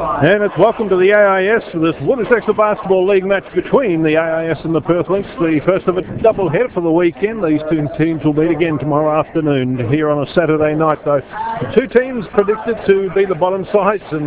And it's welcome to the AIS for this Women's Extra Basketball League match between the AIS and the Perth Lynx. The first of a double header for the weekend. These two teams will meet again tomorrow afternoon here on a Saturday night, though. The two teams predicted to be the bottom sides in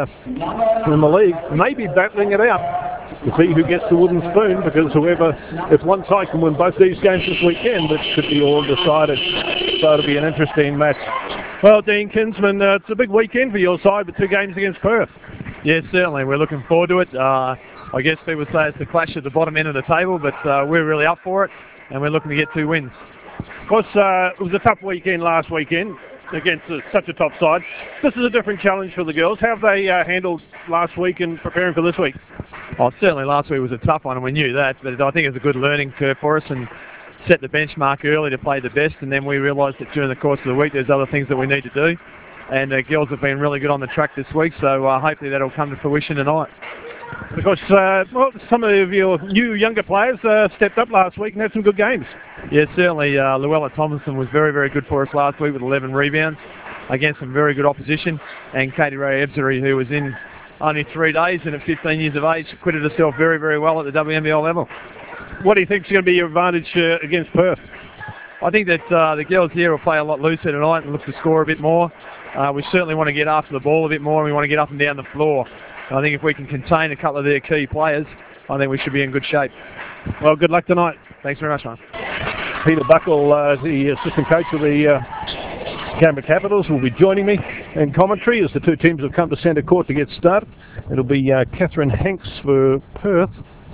the league, maybe battling it out to see who gets the wooden spoon, because if one side can win both these games this weekend, it could be all decided. So it'll be an interesting match. Well, Dean Kinsman, it's a big weekend for your side with two games against Perth. Yes, certainly. We're looking forward to it. I guess people say it's the clash at the bottom end of the table, but we're really up for it, and we're looking to get 2 wins. Of course, it was a tough weekend last weekend against such a top side. This is a different challenge for the girls. How have they handled last week in preparing for this week? Oh, certainly last week was a tough one, and we knew that, but I think it was a good learning curve for us and set the benchmark early to play the best, and then we realised that during the course of the week there's other things that we need to do. And the girls have been really good on the track this week, so hopefully that'll come to fruition tonight. Because some of your new younger players stepped up last week and had some good games. Yeah, certainly. Luella Tomlinson was very, very good for us last week with 11 rebounds against some very good opposition. And Katie Ray Ebsery, who was in only 3 days and at 15 years of age, acquitted herself very, very well at the WNBL level. What do you think is going to be your advantage against Perth? I think that the girls here will play a lot looser tonight and look to score a bit more. We certainly want to get after the ball a bit more, and we want to get up and down the floor. And I think if we can contain a couple of their key players, I think we should be in good shape. Well, good luck tonight. Thanks very much, mate. Peter Buckle, the assistant coach of the Canberra Capitals, will be joining me in commentary as the two teams have come to centre court to get started. It'll be Catherine Hanks for Perth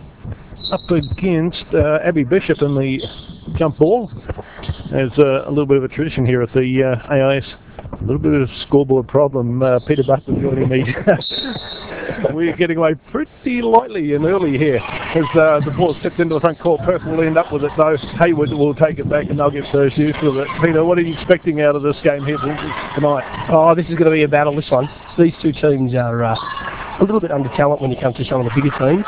up against Abby Bishop in the jump ball. There's a little bit of a tradition here at the AIS. A little bit of a scoreboard problem. Peter Buckle joining me. We're getting away pretty lightly and early here as the ball tipped into the front court. Perth will end up with it though. Hayward will take it back and they'll get first use with it. Peter, what are you expecting out of this game here tonight? Oh, this is going to be a battle, this one. These two teams are a little bit under talent when you come to some of the bigger teams.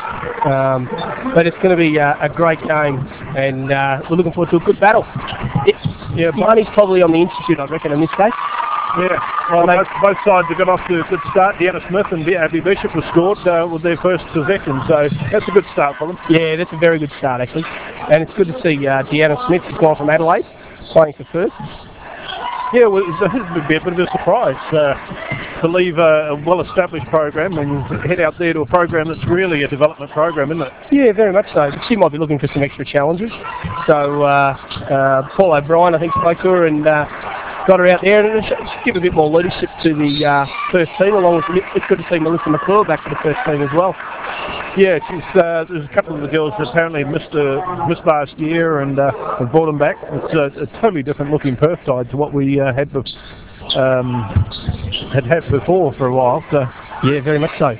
But it's going to be a great game, and we're looking forward to a good battle. Yeah, Barney's probably on the Institute, I reckon, in this case. Yeah, well, both sides have got off to a good start. Deanna Smith and Abby Bishop have scored with their first possession, so that's a good start for them. Yeah, that's a very good start, actually. And it's good to see Deanna Smith has gone from Adelaide, playing for Perth. Yeah, well, it would be a bit of a surprise to leave a well-established program and head out there to a program that's really a development program, isn't it? Yeah, very much so. She might be looking for some extra challenges. So Paul O'Brien, I think, spoke to her and got her out there, and should give a bit more leadership to the first team, along with it's good to see Melissa McClure back to the first team as well. Yeah, there's a couple of the girls that apparently missed last year and have brought them back. It's a totally different looking Perth side to what we had before for a while. So yeah, very much so.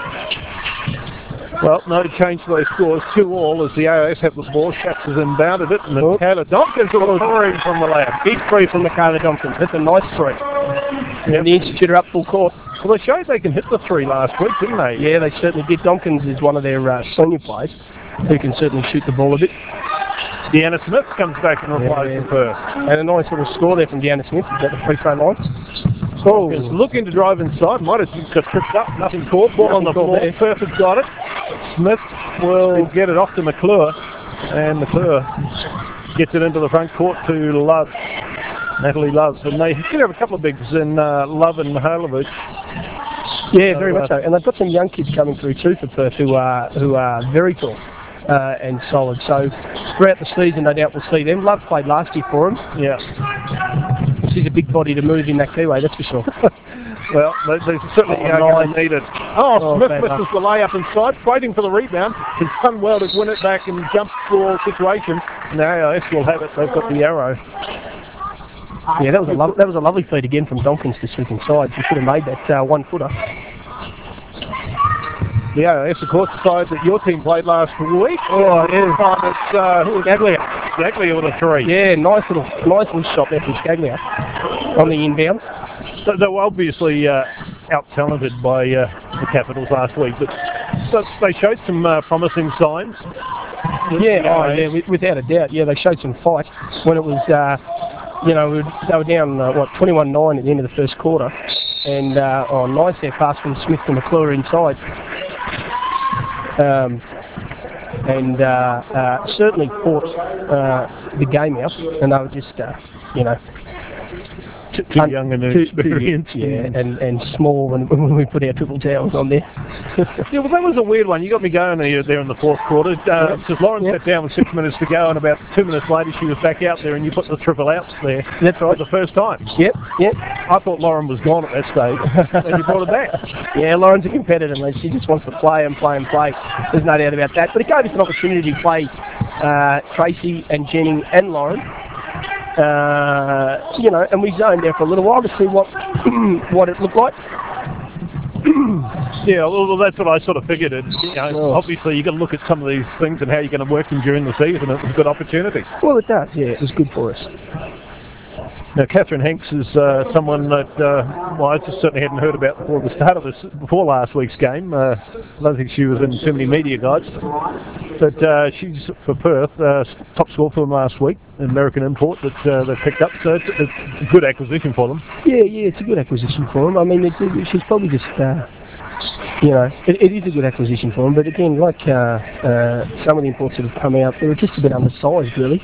Well, no change to those scores. 2-2 as the AIS have the ball. Schatz has inbounded it, and Michaela Tompkins will scoring from the lab. Big free from Michaela Tompkins. That's a nice free. And the Institute are up full court. Well, they showed they can hit the three last week, didn't they? Yeah, they certainly did. Tompkins is one of their senior players who can certainly shoot the ball a bit. Deanna Smith comes back and replies for Perth. And a nice little score there from Deanna Smith at the free throw line. Oh, is looking to drive inside. Might have got tripped up. Nothing caught. Ball on the floor. Perth has got it. Smith will get it off to McClure. And McClure gets it into the front court to Love. Natalie Love. And they could have a couple of bigs in Love and Mihailovic. Yeah, very much so. And they've got some young kids coming through too for Perth who are very tall and solid. So throughout the season, no doubt we'll see them. Love played last year for them. Yeah. She's a big body to move in that keyway, that's for sure. Well, they certainly going to need it. Smith misses the layup inside, waiting for the rebound. He's done well to win it back in jump ball situation. Now AIS will have it. They've got the arrow. Yeah, that was a lovely feed again from Tompkins to sweep inside. She should have made that 1-footer. The AIS, of course, the side that your team played last week. Oh, yeah. It's Scaglia. Scaglia with a three. Yeah, nice little shot there from Scaglia on the inbounds. So they were obviously out-talented by the Capitals last week, but they showed some promising signs. Yeah, without a doubt. Yeah, they showed some fight when it was, they were down, 21-9 at the end of the first quarter. And nice there pass from Smith to McClure inside. And certainly fought the game out, and they were just, too young and inexperienced. And small when we put our triple towels on there. Yeah, well, that was a weird one. You got me going there in the fourth quarter. Because Lauren sat down with 6 minutes to go, and about 2 minutes later she was back out there, and you put the triple outs there. That's right. For the first time. Yep. I thought Lauren was gone at that stage, and you brought her back. Yeah, Lauren's a competitor, man. She just wants to play and play and play. There's no doubt about that. But it gave us an opportunity to play Tracy and Jenny and Lauren. And we zoned there for a little while to see what it looked like. Yeah, well, that's what I sort of figured. Obviously, you've got to look at some of these things and how you're going to work them during the season. It was a good opportunity. Well, it does. Yeah, it was good for us. Now, Catherine Hanks is someone that I just certainly hadn't heard about before last week's game. I don't think she was in too many media guides. But she's for Perth, top scorer for them last week, an American import that they picked up. So it's a good acquisition for them. Yeah, it's a good acquisition for them. I mean, she's probably just, it is a good acquisition for them. But again, like some of the imports that have come out, they were just a bit undersized, really.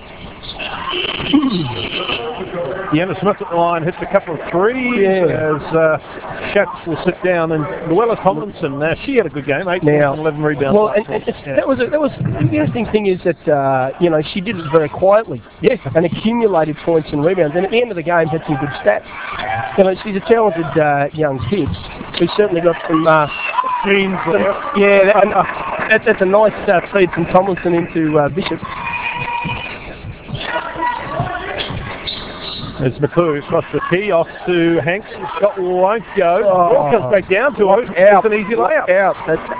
Deanna Smith at the line hits a couple of threes as Schatz will sit down, and Luella Tomlinson, she had a good game, 8 and 11 rebounds. Well, that was the interesting thing is that she did it very quietly, and accumulated points and rebounds, and at the end of the game had some good stats. She's a talented young kid who's certainly got some genes there. Yeah, that's a nice feed from Tomlinson into Bishop. As McClure across the tee, off to Hanks. Shot won't go. Ball comes back down to her. It's an easy layup. Out.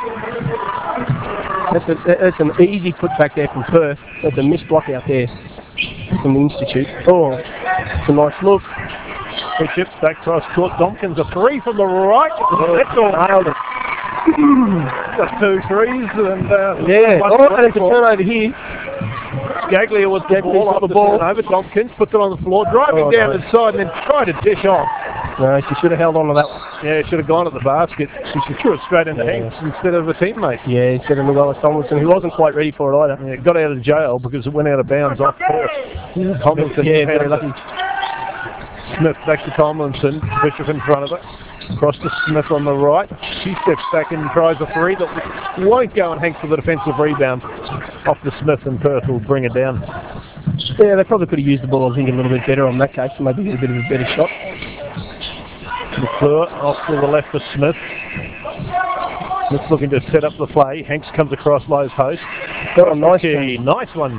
That's an easy putback there from Perth. That's a missed block out there from the Institute. Oh, it's a nice look. Bishop back across court. Tompkins, a three from the right. That's all. Nailed it. Got 2 threes and and it's a turnover here. Gaglia with the ball off the ball over. Tompkins puts it on the floor, driving down inside and then tried to dish off. No, she should have held on to that one. Yeah, should have gone at the basket. She threw it straight into Hanks instead of a teammate. Yeah, instead of Luella Tomlinson, who wasn't quite ready for it either. Yeah, got out of jail because it went out of bounds off court. Tomlinson. Yeah, very lucky. Smith back to Tomlinson. Bishop in front of it. Across to Smith on the right. She steps back and tries a three that won't go, and Hanks with the defensive rebound off the Smith, and Perth will bring it down. Yeah, they probably could have used the ball, I think, a little bit better on that case. Maybe a bit of a better shot. McClure off to the left for Smith. Smith looking to set up the play. Hanks comes across Lowe's post. Oh, nice one.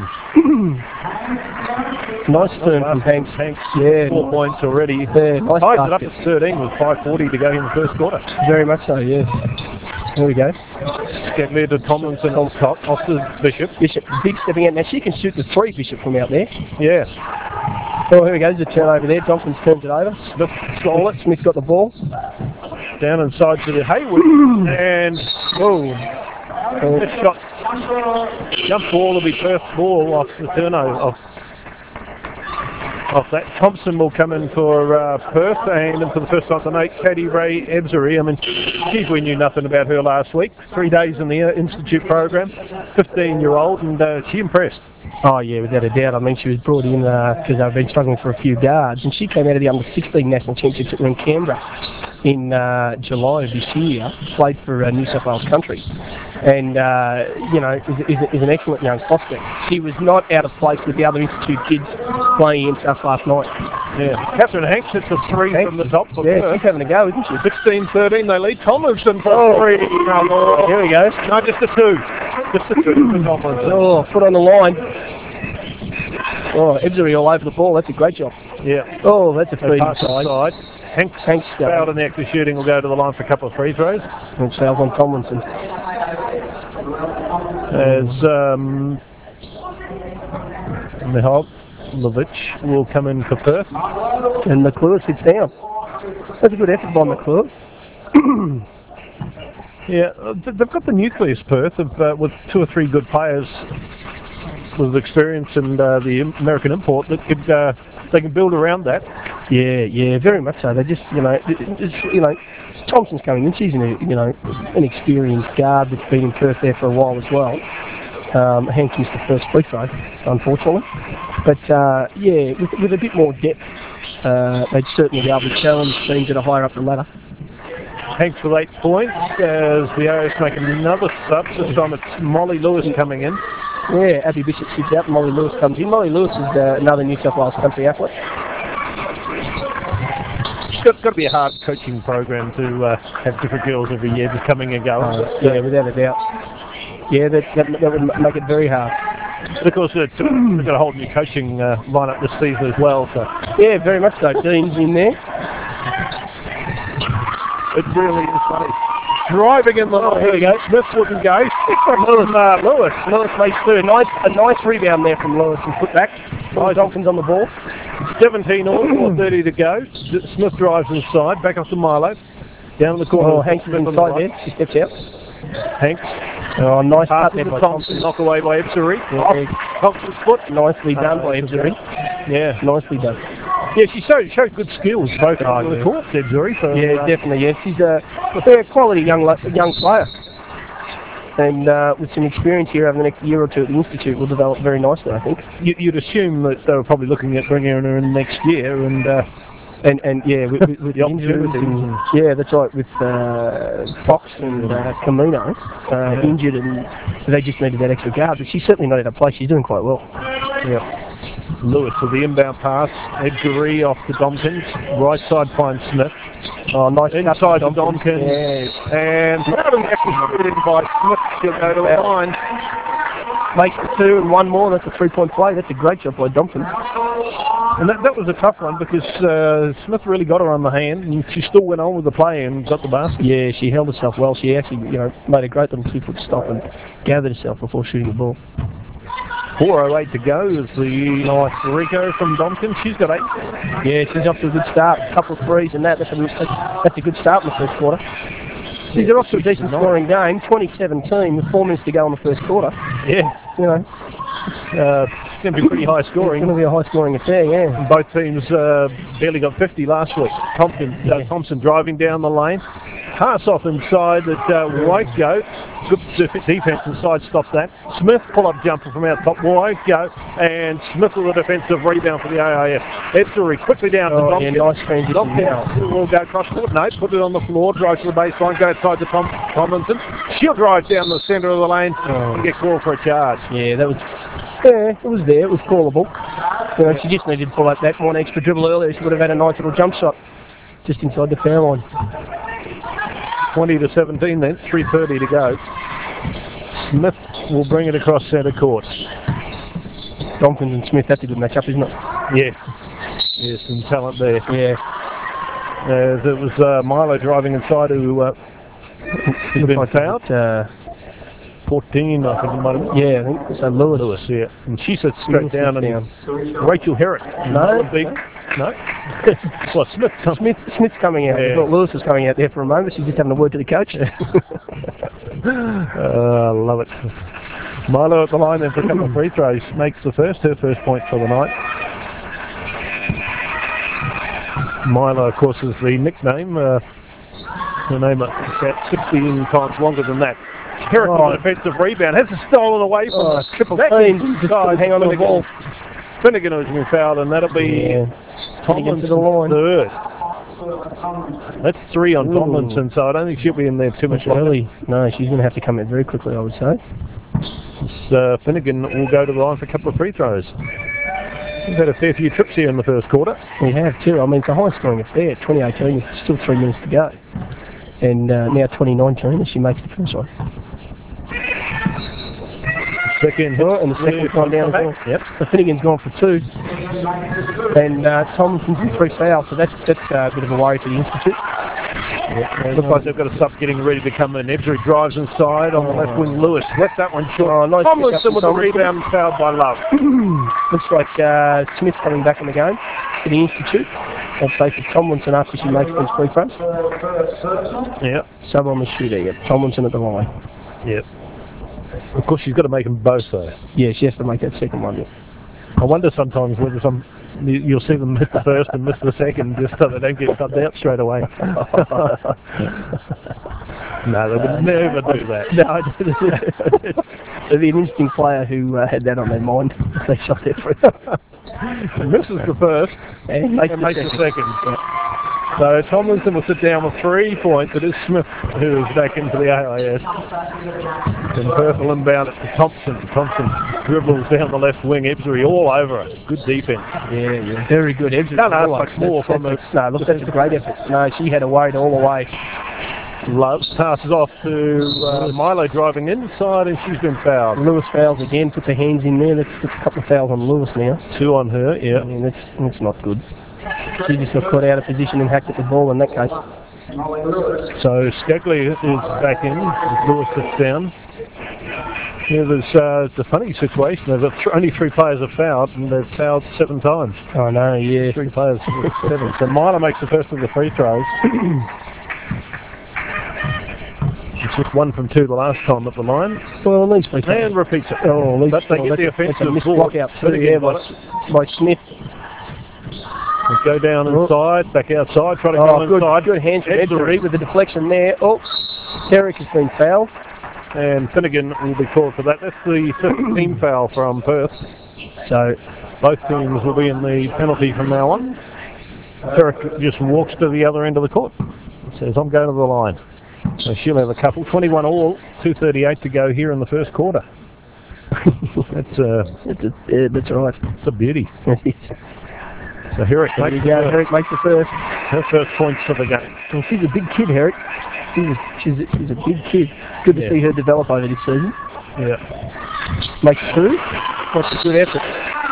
Nice turn from Hanks. 4 points already. Yeah, nice ties it up at 13 with 5:40 to go in the first quarter. Very much so, yes. There we go. Get clear to Tomlinson on top, off to Bishop. Bishop, big stepping out. Now she can shoot the three, Bishop, from out there. Yeah. Oh, here we go. There's a turnover there. Tompkins turns it over. Smith stole it. Smith's got the ball. Down inside to the Hayward. And, this shot. Jump ball will be Perth ball off the turnover. Off that. Thompson will come in for Perth, and for the first time tonight, Katie Ray Ebzery. I mean, geez, we knew nothing about her last week. 3 days in the Institute program, 15-year-old, and she impressed. Oh, yeah, without a doubt. I mean, she was brought in because they've been struggling for a few guards, and she came out of the under-16 national championship in Canberra in July of this year, played for New South Wales Country, and, is an excellent young prospect. She was not out of place with the other Institute kids playing against us last night. Yeah, Catherine Hanks hits a three from the top. She's having a go, isn't she? 16-13, they lead. Tomlinson for a three. Here we go. No, just a two. Just a two for Tomlinson. Oh, foot on the line. Oh, Ebzery all over the ball. That's a great job. Yeah. Oh, that's a feed inside. Hanks fouled in the act of shooting, will go to the line for a couple of free throws. And fouls on Tomlinson. As Mihaljevic will come in for Perth. And McClure sits down. That's a good effort by McClure. Yeah, they've got the nucleus, Perth, with 2 or 3 good players with experience and the American import that they can build around that. Yeah, very much so. They just, Thompson's coming in. She's an experienced guard that's been in Perth there for a while as well. Hanks missed the first free throw, unfortunately. But with a bit more depth, they'd certainly be able to challenge teams that are higher up the ladder. Hanks with 8 points as the AIS make another sub. This time it's Molly Lewis coming in. Yeah, Abby Bishop sits out and Molly Lewis comes in. Molly Lewis is another New South Wales country athlete. It's got to be a hard coaching program to have different girls every year just coming and going. Yeah, without a doubt. Yeah, that would make it very hard. But of course, they've got a whole new coaching lineup this season as well. So yeah, very much so. Dean's in there. It really is funny. Driving in the here we go. Smith's looking go. Lewis. Lewis makes two. A nice rebound there from Lewis and put back. Dolphins on the ball. 17 all, 30 to go. Smith drives inside, back up to Milo. Down the corner. Oh, Hanks is inside there. She steps out. Hanks. Oh, nice cut there by by Thompson. Knock away by Ebseri. Yeah. Thompson's foot. Nicely done by Ebseri. Yeah. Nicely done. Yeah, she showed good skills both on the court, Ebseri. So, definitely. Yeah, she's a quality young player. And with some experience here over the next year or two at the Institute, will develop very nicely, I think. You'd assume that they were probably looking at bringing her in next year, and yeah, with the injuries. Yeah, that's right. With Fox and Camino injured, and they just needed that extra guard. But she's certainly not out of place. She's doing quite well. Yeah. Lewis with the inbound pass. Edgaree off to Domkins. Right side finds Smith. Oh, nice inside to Domkins. Yeah. And put in by Smith. She'll go to the line. Makes the two and one more. That's a 3-point play. That's a great job by Domkins. And that was a tough one because Smith really got her on the hand, and she still went on with the play and got the basket. Yeah, she held herself well. She actually, made a great little 2-foot stop and gathered herself before shooting the ball. 4:08 to go is the nice Rico from Domkins. She's got 8. Yeah, she's off to a good start. A couple of threes and that's a good start in the first quarter. She's off to a decent scoring game. 2017 with 4 minutes to go in the first quarter. Yeah, it's going to be pretty high scoring. It's going to be a high scoring affair, yeah. Both teams barely got 50 last week. Thompson driving down the lane. Pass off inside that won't go. Good defense inside stops that. Smith pull-up jumper from out top won't go. And Smith with a defensive rebound for the AIS. Ebseri quickly down to Domkins. Yeah, nice transition. Domkins will go cross court. No, put it on the floor, drive to the baseline, go outside to Tomlinson. She'll drive down the centre of the lane and get called for a charge. Yeah, that was... Yeah, it was there. It was callable. She just needed to pull up that one extra dribble earlier. She would have had a nice little jump shot just inside the foul line. 20 to 17 then, 3:30 to go. Smith will bring it across centre court. Domkins and Smith, that's a good matchup, isn't it? Yeah. Yes, some talent there. Yeah. It was Milo driving inside who had been fouled. 14, I think it might have been. Yeah, I think so. Lewis, yeah. And she sits straight down. Rachel Herrick. No. No? Well, Smith's coming out. Yeah. Lewis was coming out there for a moment. She's just having a word to the coach. I love it. Milo at the line then for a couple of free throws. Makes her first point for the night. Milo, of course, is the nickname. Her name is 16 times longer than that. Herrick on an offensive rebound. Has it stolen away from the triple team. Just hang on to the ball. Finnegan has been fouled, and that'll be Tomlinson's third. That's 3 on Tomlinson, so I don't think she'll be in there too much early. No, she's going to have to come out very quickly, I would say. Finnegan will go to the line for a couple of free throws. We've had a fair few trips here in the first quarter. We have too. I mean, it's a high-scoring affair. 2018, it's still 3 minutes to go. And now 2019, and she makes the first one. Second, and the second time down as well. Yep. So Finnegan's gone for 2. And Tomlinson's in 3 fouls, so that's a bit of a worry for the Institute. Yep. Looks like they've got a sub getting ready to come in. Ebseri drives inside on the left wing. Lewis left that one short. Nice Tomlinson with the rebound, fouled by Love. Looks like Smith's coming back in the game for the Institute. I'll say for Tomlinson after she makes those free throws. Yep. Sub on the shooter, yep. Tomlinson at the line. Yep. Of course, she's got to make them both, though. Yeah, she has to make that second one, yep. I wonder sometimes whether some You'll see them miss the first and miss the second just so they don't get subbed out straight away. No, they would never do that. No, there'd be an interesting player who had that on their mind if they shot their free. Misses the first And makes the second. So Tomlinson will sit down with 3 points. It is Smith who is back into the AIS. And Perth will inbound it to Thompson. Thompson dribbles down the left wing. Ebzery all over it. Good defence. Yeah. Very good. Ebzery. Can't ask much more from her. No, look, that's a great effort. No, she had a worried all the way. Love passes off to Milo driving inside, and she's been fouled. Lewis fouls again, puts her hands in there. That's a couple of fouls on Lewis now. 2 on her, yeah. I mean, that's not good. She just got caught out of position and hacked at the ball in that case. So Skeggley is back in. Lewis sits down. Yeah, it's a funny situation. They've got only 3 players have fouled, and they've fouled 7 times. Oh no, yeah. 3 players, 7. So Milo makes the first of the free throws. It's just 1 from 2 the last time at the line. Well, at least and repeats it. Oh, at least but they get the offensive missed block out too, yeah, by Smith. Let's go down inside, back outside, try to go inside. Good hands from Ebzery with the deflection there. Oh, Derek has been fouled. And Finnegan will be called for that. That's the 5th team foul from Perth. So both teams will be in the penalty from now on. Derek just walks to the other end of the court. Says, I'm going to the line. So she'll have a couple. 21 all, 2:38 to go here in the first quarter. That's right. It's a beauty. So Herrick makes the first. Her first points for the game. Well, she's a big kid, Herrick. She's a big kid. Good to see her develop over this season. Yeah. Makes 2. What's a good effort.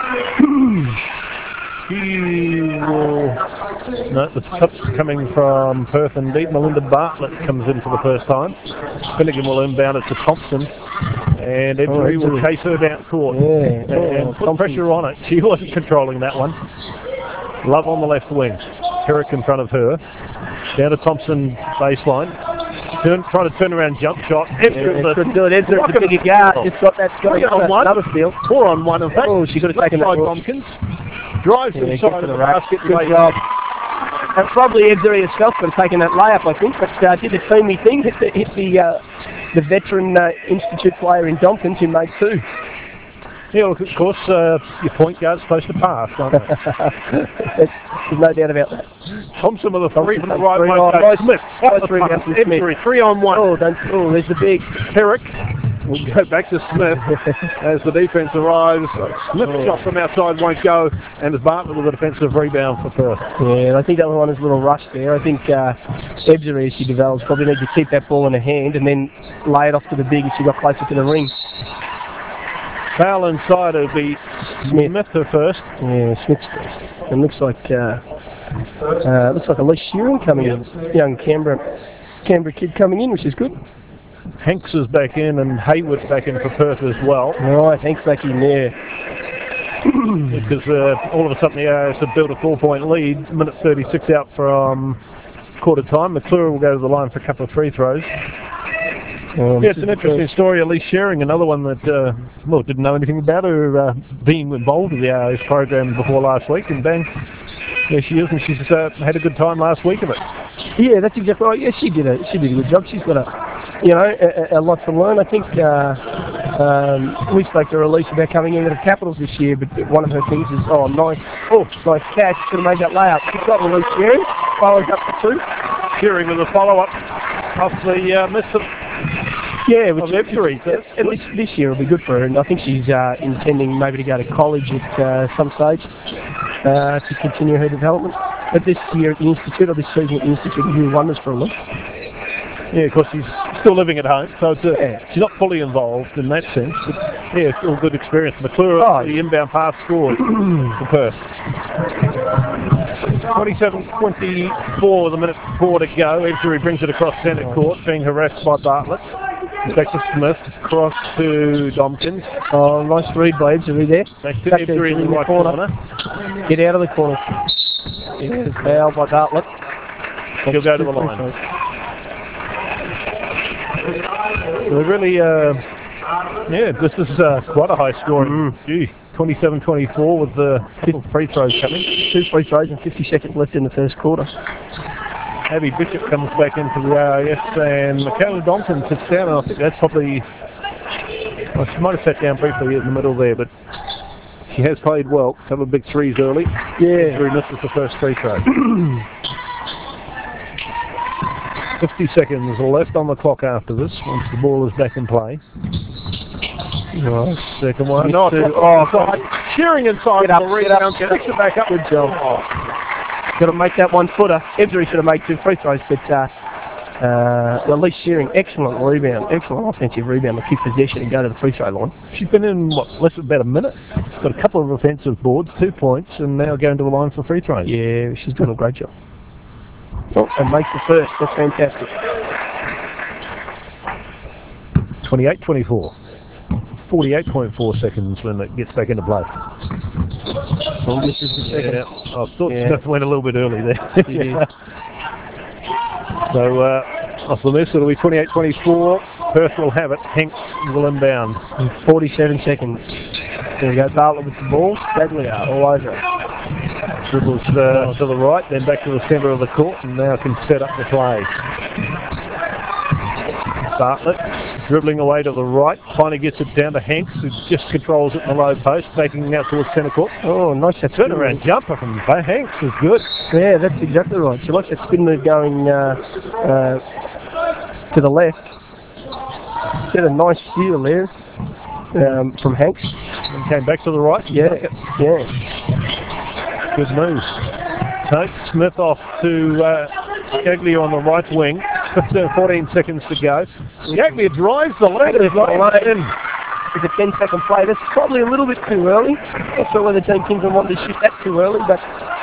The top's coming from Perth indeed. Melinda Bartlett comes in for the first time. Finnegan will inbound it to Thompson. And Ebzery will chase her down court. Yeah. And put pressure on it. She wasn't controlling that one. Love on the left wing. Herrick in front of her. Down to Thompson baseline. Trying to turn around jump shot. Couldn't do it. Ebzery's a bigger guard. Just got that. Another steal. 4 on 1 in fact. Oh, she could have taken that. Tompkins drives inside to the basket. Good job. And probably Ebzery herself could have taken that layup, I think, but did the teamy thing. Hit the veteran Institute player in Dompkins who made 2. Yeah, look, of course, your point guard's supposed to pass, aren't they? There's no doubt about that. Thompson with a 3 from the right by Smith. Ebzery, 3 on 1. Oh, there's the big Herrick. We'll go back to Smith as the defence arrives. Smith's shot from outside won't go, and it's Bartlett with a defensive rebound for Perth. Yeah, I think that one is a little rushed there. I think Ebzery, as she develops, probably needs to keep that ball in her hand and then lay it off to the big if she got closer to the ring. Foul inside, it'll be Smith her first. Yeah, Smith's first. It looks like Elise Shearing coming in. Young Canberra kid coming in, which is good. Hanks is back in and Hayward's back in for Perth as well. Right, Hanks back in there. Because all of a sudden the AIS have built a 4-point lead. Minute 36 out from quarter time. McClure will go to the line for a couple of free throws. It's an interesting story. Elise Shearing, another one that didn't know anything about her being involved in the AIS program before last week, and bang, there she is, and she's had a good time last week of it. Yeah, that's exactly right. Yeah, she did a good job. She's got a lot to learn. I think we spoke to Elise about coming into the Capitals this year, but one of her things is nice catch. Could have made that layup. She's got Elise Shearing, follows up for 2. Shearing with a follow-up off the miss of which at least this year will be good for her, and I think she's intending maybe to go to college at some stage to continue her development. But this year at the Institute, or this season at the Institute, will do wonders for her. Yeah, of course she's still living at home, so she's not fully involved in that sense. But yeah, it's all good experience. McClure, the inbound pass scored for Perth. 27-24 with a minute 4 to go. Ebzery brings it across centre court, being harassed by Bartlett. Back to Smith, across to Dompkins. Oh, nice read by Ebzery there. Back to Ebzery in the right corner. Get out of the corner. Yeah, foul by Bartlett. He'll go to the line. So really, this is quite a high scoring. 27-24 with the free throws coming. 2 free throws and 50 seconds left in the first quarter. Abby Bishop comes back into the AIS and Michaela Donkin sits down, and I think that's probably... Well, she might have sat down briefly in the middle there, but she has played well. A couple of big threes early. Yeah. Drew misses the first free throw. 50 seconds left on the clock after this, once the ball is back in play. Nice. Second one. No, Shearing inside Get up, the get rebound. up. Picks it back up. Good job. Got to make that 1-footer. Ebzery should have made 2 free throws, but at least Shearing, excellent rebound, excellent offensive rebound to keep possession and go to the free throw line. She's been in, less than about a minute. She's got a couple of offensive boards, 2 points, and now going to the line for free throws. Yeah, she's doing a great job. Oh, and makes the first. That's fantastic. 28-24. 48.4 seconds when it gets back into play. Well, this is the second. Yeah. I thought Smith went a little bit early there. Yeah. So, off the miss, it'll be 28-24. Perth will have it. Hanks will inbound. In 47 seconds. There we go. Bartlett with the ball. Stagliar all over it. Dribbles to the right, then back to the centre of the court, and now can set up the play. Bartlett dribbling away to the right, finally gets it down to Hanks, who just controls it in the low post, taking it out towards centre court. Oh, nice that Turnaround jumper from Hanks is good. Yeah, that's exactly right. She likes that spin move going to the left. She had a nice steal there from Hanks. And came back to the right. Yeah, yeah. Good move. Take Smith off to Gaglier on the right wing. 14 seconds to go. Gaglier drives the lane. It's a 10-second play. That's probably a little bit too early. Not sure whether Team Kingston wanted to shoot that too early, but...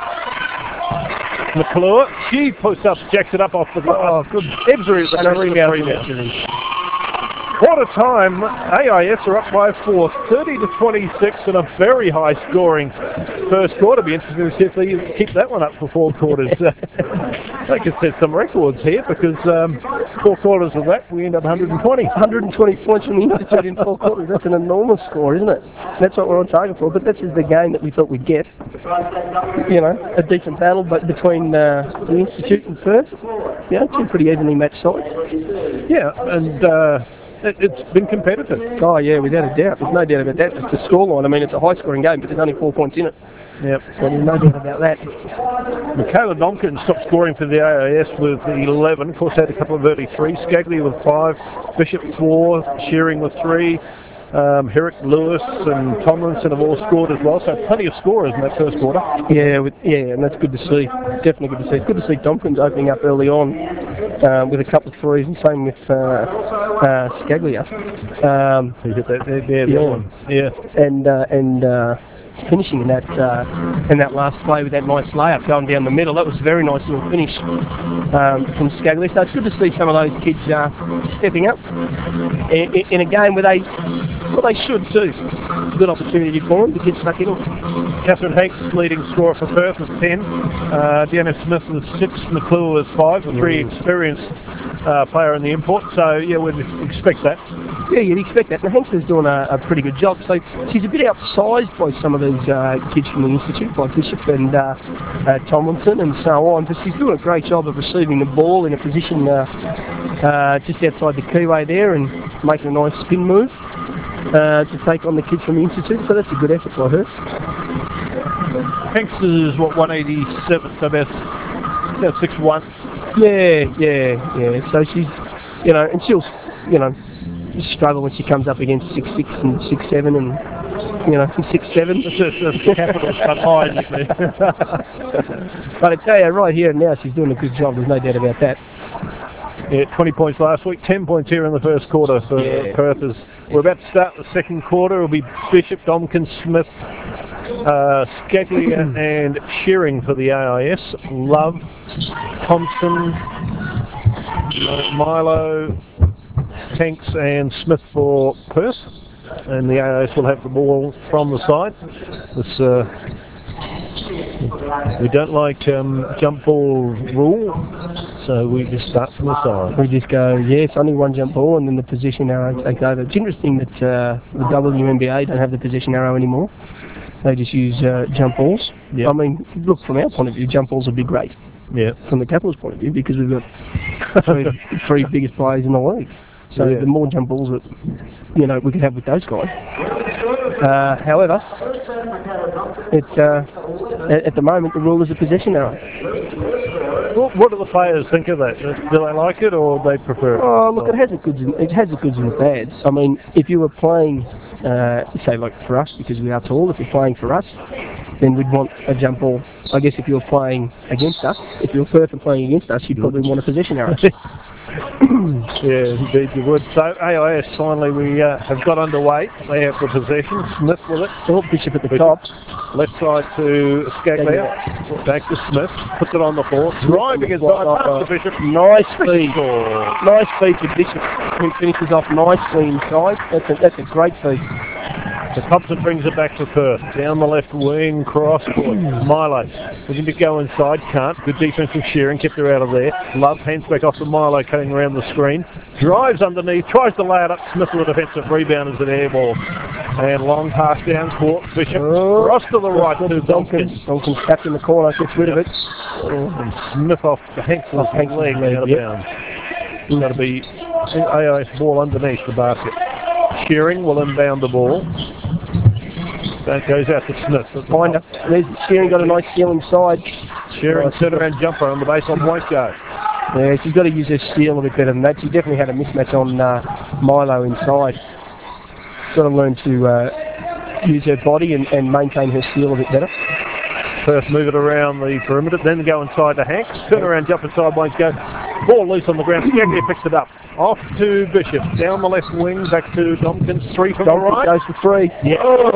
McClure, she puts up, jacks it up off the glass. Oh, good. Ebzery and a rebound. Quarter time, AIS are up by 4, 30-26 in a very high scoring first quarter. Be interesting to see if they keep that one up for 4 quarters. They could set some records here because 4 quarters of that, we end up 120. 120 points from the Institute in 4 quarters. That's an enormous score, isn't it? That's what we're on target for, but this is the game that we thought we'd get. You know, a decent battle but between the Institute and Perth. Yeah, 2 pretty evenly matched sides. Yeah, and... it's been competitive. Oh yeah, without a doubt. There's no doubt about that. It's the scoreline. I mean, it's a high-scoring game, but there's only 4 points in it. Yep. So there's no doubt about that. Michaela Donkin stopped scoring for the AIS with 11. Of course, had a couple of early threes. Skagley with 5, Bishop 4, Shearing with 3. Herrick, Lewis and Tomlinson have all scored as well, so plenty of scorers in that first quarter. Yeah, and that's good to see. Definitely good to see. It's good to see Tompkins opening up early on with a couple of threes, and same with Skaglier. You hit that there, the other one. Yeah. And finishing in that last play with that nice layup going down the middle. That was a very nice little finish from Skaglier. So it's good to see some of those kids stepping up in a game where they should too. Good opportunity for them to get stuck in. Catherine Hanks leading scorer for Perth with 10. Deanna Smith with 6. McClure with 5. A very experienced player in the import. So yeah, we'd expect that. Yeah, you'd expect that. And Hanks is doing a pretty good job. So she's a bit outsized by some of these kids from the Institute, like Bishop and Tomlinson and so on. But she's doing a great job of receiving the ball in a position just outside the keyway there and making a nice spin move to take on the kids from the Institute. So that's a good effort by her. Hanks is, 187, so about 6'1". Yeah. So she's, and she'll, struggle when she comes up against 6'6" and 6'7" and, 6'7". It's capital cut high, isn't it? But I tell you, right here and now, she's doing a good job. There's no doubt about that. Yeah, 20 points last week, 10 points here in the first quarter for Perth. We're about to start the second quarter. It'll be Bishop, Domkin, Smith, Skaglier and Shearing for the AIS. Love, Thompson, Milo, Hanks and Smith for Perth. And the AIS will have the ball from the side. We don't like jump ball rule. So we just start from the side. We just go, yes, only one jump ball, and then the position arrow takes over. It's interesting that the WNBA don't have the position arrow anymore. They just use jump balls. Yep. I mean, look, from our point of view, jump balls would be great. Yeah. From the Capitals' point of view, because we've got three biggest players in the league. So the more jump balls that we could have with those guys. However, at the moment the rule is a possession arrow. What do the players think of that? Do they like it or they prefer it? Oh, look, it has the goods and the bads. I mean, if you were playing, say like for us, because we are tall, if you're playing for us, then we'd want a jump ball. I guess if you were playing against us, if you were Perth and playing against us, you'd probably want a possession arrow. Yeah, indeed you would. So AIS finally we have got underway. They have the possession. Smith with it. Oh, Bishop at the top. Left side to Scaglia. Back to Smith. Puts it on the floor. Driving inside. Past the Bishop. Nice feed. Nice feed to Bishop, who finishes off nicely inside. That's a great feed. So Thompson brings it back to Perth. Down the left wing, cross court. Milo looking to go inside, can't. Good defensive shearing, kept her out of there. Love hands back off to Milo, cutting around the screen. Drives underneath, tries to lay it up. Smith with a defensive rebound as an air ball. And long pass down court. Bishop cross to the right to Tompkins. Tompkins tapped in the corner, gets rid of it. And Smith off Hanks' leg out of bounds. It's going to be AIS ball underneath the basket. Shearing will inbound the ball. That goes out to Smith. Finder. There's Shearing, got a nice steal inside. Shearing turnaround jumper on the baseline, won't go. Yeah, she's got to use her steal a bit better than that. She definitely had a mismatch on Milo inside. Got to learn to use her body and maintain her steal a bit better. First move it around the perimeter, then go inside to Hanks. Turnaround jump inside, won't go. Ball loose on the ground. Scaglia picks it up. Off to Bishop. Down the left wing, back to Tompkins. Three from the right. Goes for three. Yeah.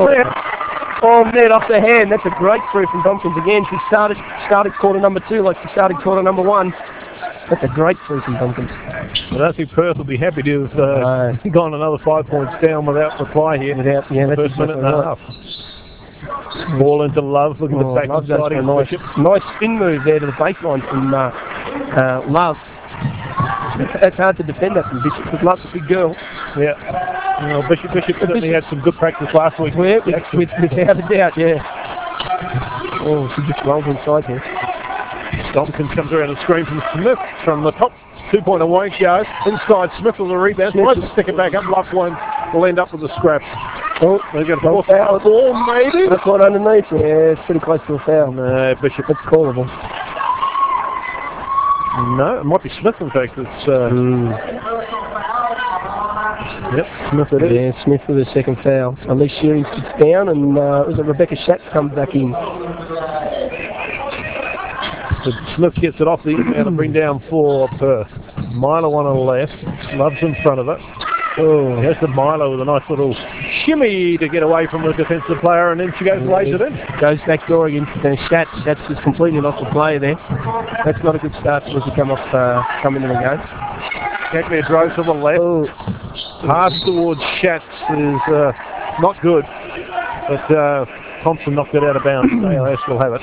Oh, net off the hand. That's a great three from Tompkins again. She started quarter number 2 like she started quarter number 1. That's a great three from Tompkins. I don't think Perth will be happy to have gone another 5 points down without reply here. That's first minute and a half. Ball into Love, looking to back inside against Bishop. Nice spin move there to the baseline from Love. It's hard to defend that from Bishop because Love's a big girl. Yeah. Well, Bishop certainly had some good practice last week. Yeah, without a doubt, yeah. Oh, she just rolls inside here. Tompkins comes around the screen from Smith from the top. 2-pointer won't go. Inside Smith with the rebound. Tries to stick it back up. Love will end up with the scraps. Oh, they've got a foul ball, maybe? That's one underneath. Yeah, it's pretty close to a foul. No, Bishop. It's callable. No, it might be Smith, in fact. It's, Yep, Smith it is. Yeah, Smith with a second foul. At least Shearing sits down and was it Rebecca Schatz comes back in. So Smith gets it off the inbound and bring down for Perth. Milo on the left. Love's in front of it. Oh, here's the Milo with a nice little shimmy to get away from the defensive player, and then she goes and lays it in. Goes back door against Schatz. Schatz just completely lost the play there. That's not a good start for us to come into the game. Scaglia drove to the left. Oh. Pass towards Schatz is not good, but Thompson knocked it out of bounds. AIS will have it.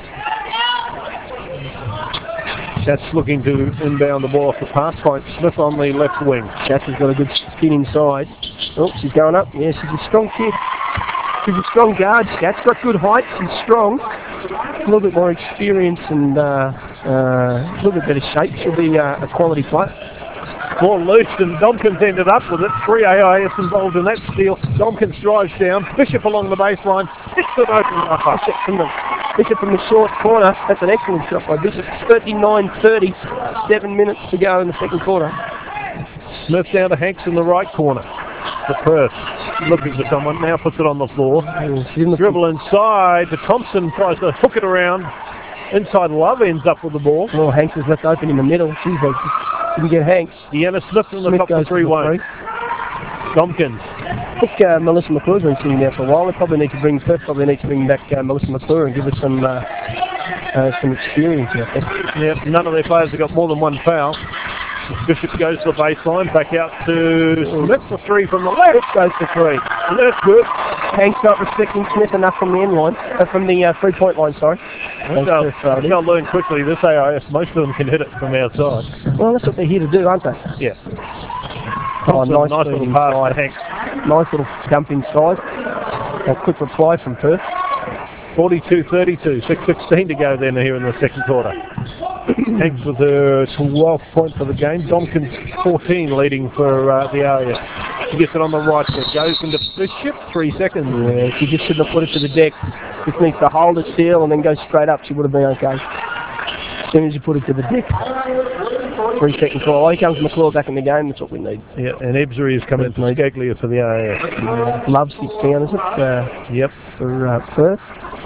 Schatz looking to inbound the ball off the pass point. Smith on the left wing. Schatz has got a good spin inside. Oh, she's going up. Yeah, she's a strong kid. She's a strong guard. Schatz got good height. She's strong. A little bit more experience and a little bit better shape. She'll be a quality player. Ball loose and Tompkins ended up with it. 3 AIS involved in that steal. Tompkins drives down. Bishop along the baseline. Hits an open upper. Bishop from the short corner. That's an excellent shot by Bishop. 39-30. 7 minutes to go in the second quarter. Smith down to Hanks in the right corner. The Perth looking for someone. Now puts it on the floor. Dribble inside. The Thompson tries to hook it around. Inside Love ends up with the ball. Oh, Hanks is left open in the middle. She's didn't get Hanks. Deanna Smith from the top for 3-1. Tompkins. I think Melissa McClure's been sitting there for a while. They probably need to bring back Melissa McClure and give her some experience out there. Yep, none of their players have got more than one foul. Bishop goes to the baseline, back out to Smith for 3 from the left. Goes for 3. And that's good. Hanks not respecting Smith enough from the end line, from the 3-point line, sorry. They'll learn quickly this AIS. Most of them can hit it from outside. Well, that's what they're here to do, aren't they? Yeah. Oh, nice little pass to Hanks. Nice little dump inside. A quick reply from Perth. 42-32, 6:16 to go then here in the second quarter. Hanks with her 12th point for the game. Domkins 14 leading for the AIS. She gets it on the right foot, goes into Bishop, 3 seconds. Yeah, she just shouldn't have put it to the deck. Just needs to hold it still and then go straight up. She would have been okay. As soon as you put it to the deck. 3 second call. Here comes McClure back in the game. That's what we need. Yeah, and Ebzery is coming for Skaglia for the AIS. Love sits down, is it? Yep. For Perth.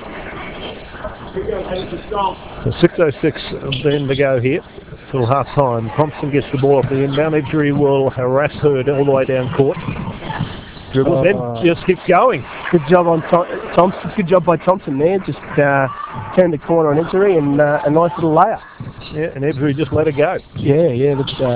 So 6:06 then to go here till half time. Thompson gets the ball off the inbound. Ebzery will harass her all the way down court. Dribbles, then just keeps going. Good job on Thompson. Good job by Thompson there. Just turned the corner on Ebzery and a nice little layup. Yeah, and Ebzery just let her go. Yeah.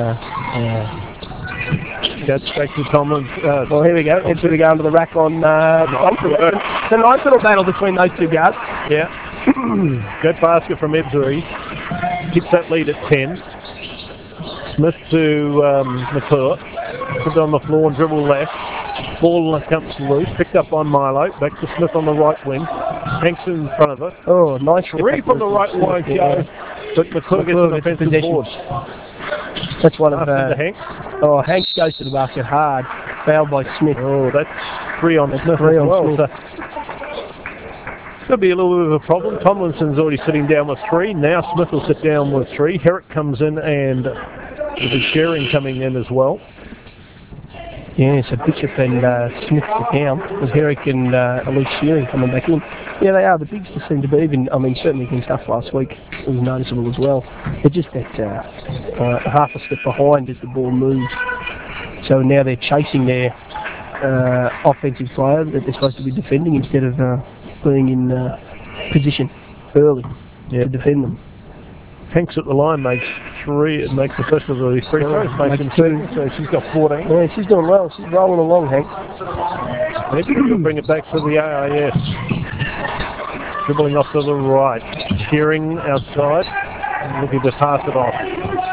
That's back to Tomlin. Well, here we go. Ebzery going to the rack on Thompson. It's a nice little battle between those two guards. Yeah. Good basket from Ebzery. Keeps that lead at 10. Smith to McClure. Put it on the floor and dribble left. Ball comes loose. Picked up on Milo. Back to Smith on the right wing. Hanks in front of her. Oh, nice. Three from the right wing go. But McClure gets an offensive board. That's one of Hanks. Oh, Hanks goes to the basket hard. Fouled by Smith. Oh, that's 3 on Smith. 3 on well. Smith. Could be a little bit of a problem. Tomlinson's already sitting down with 3. Now Smith will sit down with 3. Herrick comes in and there'll be Shearing coming in as well. Yeah, so Bishop and Smith sit down with Herrick and Elise Shearing coming back in. Yeah, they are. The bigs just seem to be even, certainly against us last week, it was noticeable as well. They're just that half a step behind as the ball moves. So now they're chasing their offensive player that they're supposed to be defending instead of being in position early to defend them. Hanks at the line makes 3. It makes the first of the free throws. Makes 2. So she's got 14. Yeah, she's doing well. She's rolling along, Hank. We'll bring it back to the AIS. Dribbling off to the right. Shearing outside. Looking to pass it off.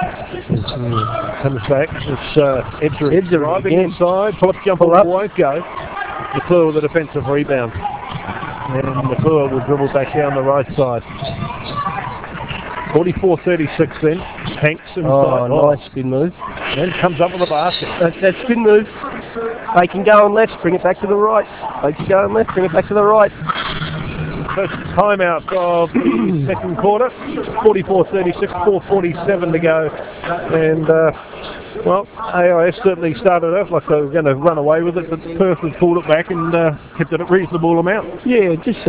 Comes back. It's Ebzery driving inside. Pull-up jumper won't go. McClure with a defensive rebound. And McClure will dribble back down the right side. 44-36 then. Hanks inside. Oh, nice spin move. And comes up with a basket. That's that spin move. They can go on left, bring it back to the right. They can go on left, bring it back to the right. First timeout of the second quarter. 44-36, 4:47 to go. And, AIS certainly started off like they were going to run away with it, but Perth has pulled it back and kept it a reasonable amount. Yeah, just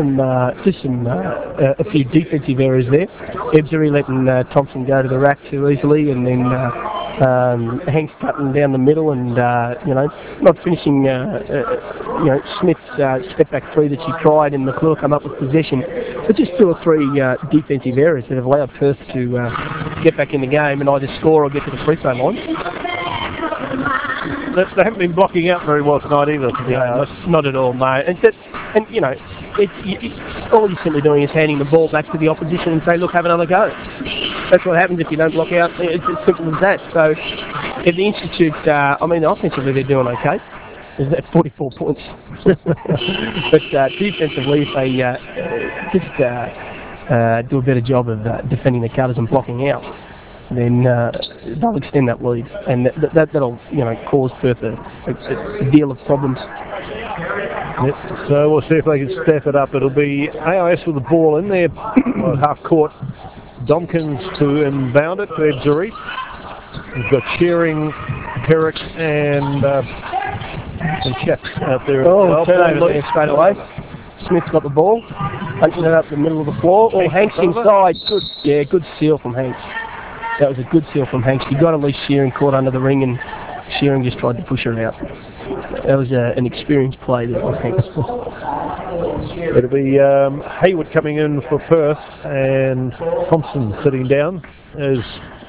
a few defensive errors there. Ebzery letting Thompson go to the rack too easily, and then Hanks cutting down the middle, and not finishing. Smith's step back 3 that she tried, and McClure come up with possession. But just 2 or 3 defensive errors that have allowed Perth to get back in the game and either score or get to the free throw line. They haven't been blocking out very well tonight either. Not at all, mate. All you're simply doing is handing the ball back to the opposition and say, look, have another go. That's what happens if you don't block out. It's as simple as that. So if the Institute, offensively they're doing okay. Is that 44 points? But defensively, if they do a better job of defending the cutters and blocking out, then they'll extend that lead, and that'll cause Perth a deal of problems. Yep. So we'll see if they can step it up. It'll be AIS with the ball in there, half court. Domkins to inbound it to Ebzery. We've got Shearing, Herrick, and Chef out there. Turnover there straight away. Smith's got the ball, punching it up the middle of the floor. Hanks inside. Good seal from Hanks. That was a good seal from Hanks. She got at least Shearing caught under the ring, and Shearing just tried to push her out. That was an experienced play there by Hanks. It'll be Hayward coming in for Perth and Thompson sitting down as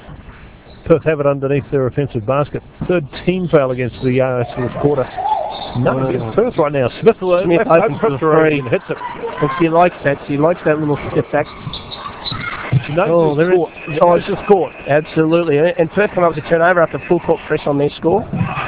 Perth have it underneath their offensive basket. 3rd team foul against the AIS for this quarter. No, it's Perth right now. Smith Smith opens for the three. and hits it. And she likes that. She likes that little step back. She knows there it's is. caught. It's just caught. Absolutely. And Perth come up with a turnover after full court press on their score.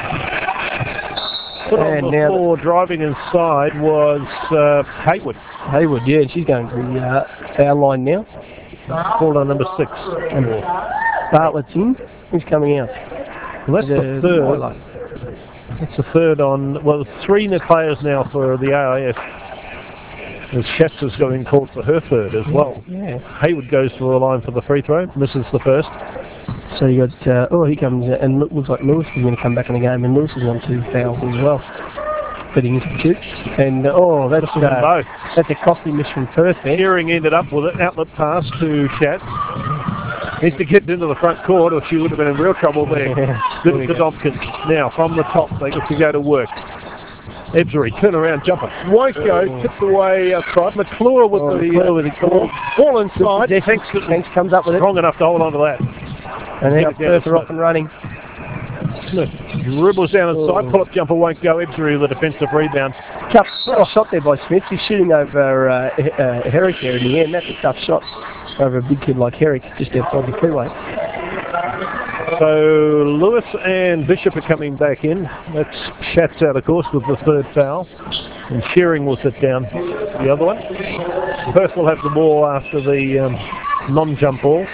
Put on And the now floor, driving inside was Haywood. Haywood, yeah, she's going to the foul line now. Called on number 6. And Bartlett's in. Who's coming out? Well, that's the third. That's the third on, well, 3 net players now for the AIS. As Shatzer's going called for her third as well. Yeah. Haywood goes to the line for the free throw, misses the first. So you got, he comes, and looks like Lewis is going to come back in the game, and Lewis is on 2 fouls as well for the Institute. And, that's a costly miss from Perth there. Shearing ended up with an outlet pass to Shatz. Needs to get into the front court or she would have been in real trouble there. Good to Tompkins. Now, from the top, they get to go to work. Ebzery, turnaround jumper. Won't go, tipped away outside. McClure with the ball inside. Hanks comes up with it. Strong enough to hold on to that. And now Perth are off and running. Smith dribbles down inside. Pull-up jumper won't go. Ebzery with the defensive rebound. Tough shot there by Smith. He's shooting over Herrick there in the end. That's a tough shot over a big kid like Herrick, just outside the freeway. So Lewis and Bishop are coming back in. That's Schatz out, of course, with the third foul. And Shearing will sit down the other one. Perth will have the ball after the non-jump ball.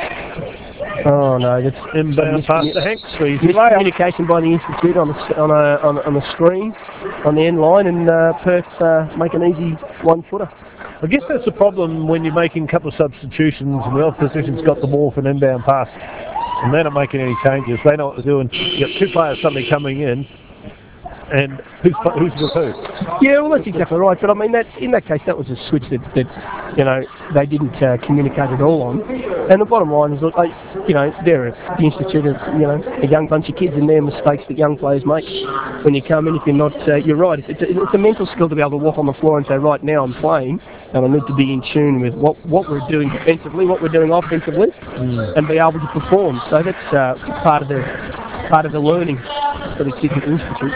Oh no, that's inbound pass to Hanks. Miscommunication by the Institute on the screen on the end line, and Perth make an easy 1-footer. I guess that's the problem when you're making a couple of substitutions and the opposition's got the ball for an inbound pass and they're not making any changes. They know what they're doing. You got 2 players suddenly coming in, and who's with who? Yeah, well that's exactly right. But I mean, in that case, that was a switch that they didn't communicate at all on. And the bottom line is, look, they're the Institute of a young bunch of kids, and they're mistakes that young players make when you come in. If you're not, you're right. It's a mental skill to be able to walk on the floor and say, right now I'm playing, and I need to be in tune with what we're doing defensively, what we're doing offensively, and be able to perform. So that's part of the learning for the kids at the Institute.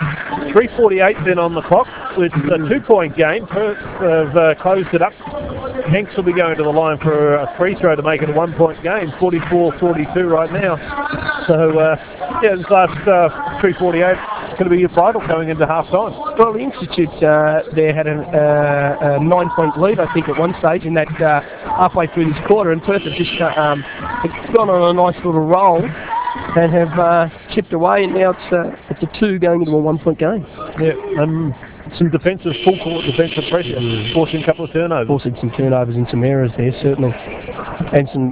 3:48 then on the clock. It's a 2-point game. Perth have closed it up. Hanks will be going to the line for a free throw to make it a 1-point game. 44-42 right now. So, this last 3:48 is going to be vital going into half-time. Well, the Institute there had a 9-point lead, I think, at one stage, in that halfway through this quarter, and Perth have just gone on a nice little roll and have chipped away, and now it's a 2 going into a 1-point game. Yeah, some defensive, full court defensive pressure, forcing a couple of turnovers. Forcing some turnovers and some errors there, certainly. And some,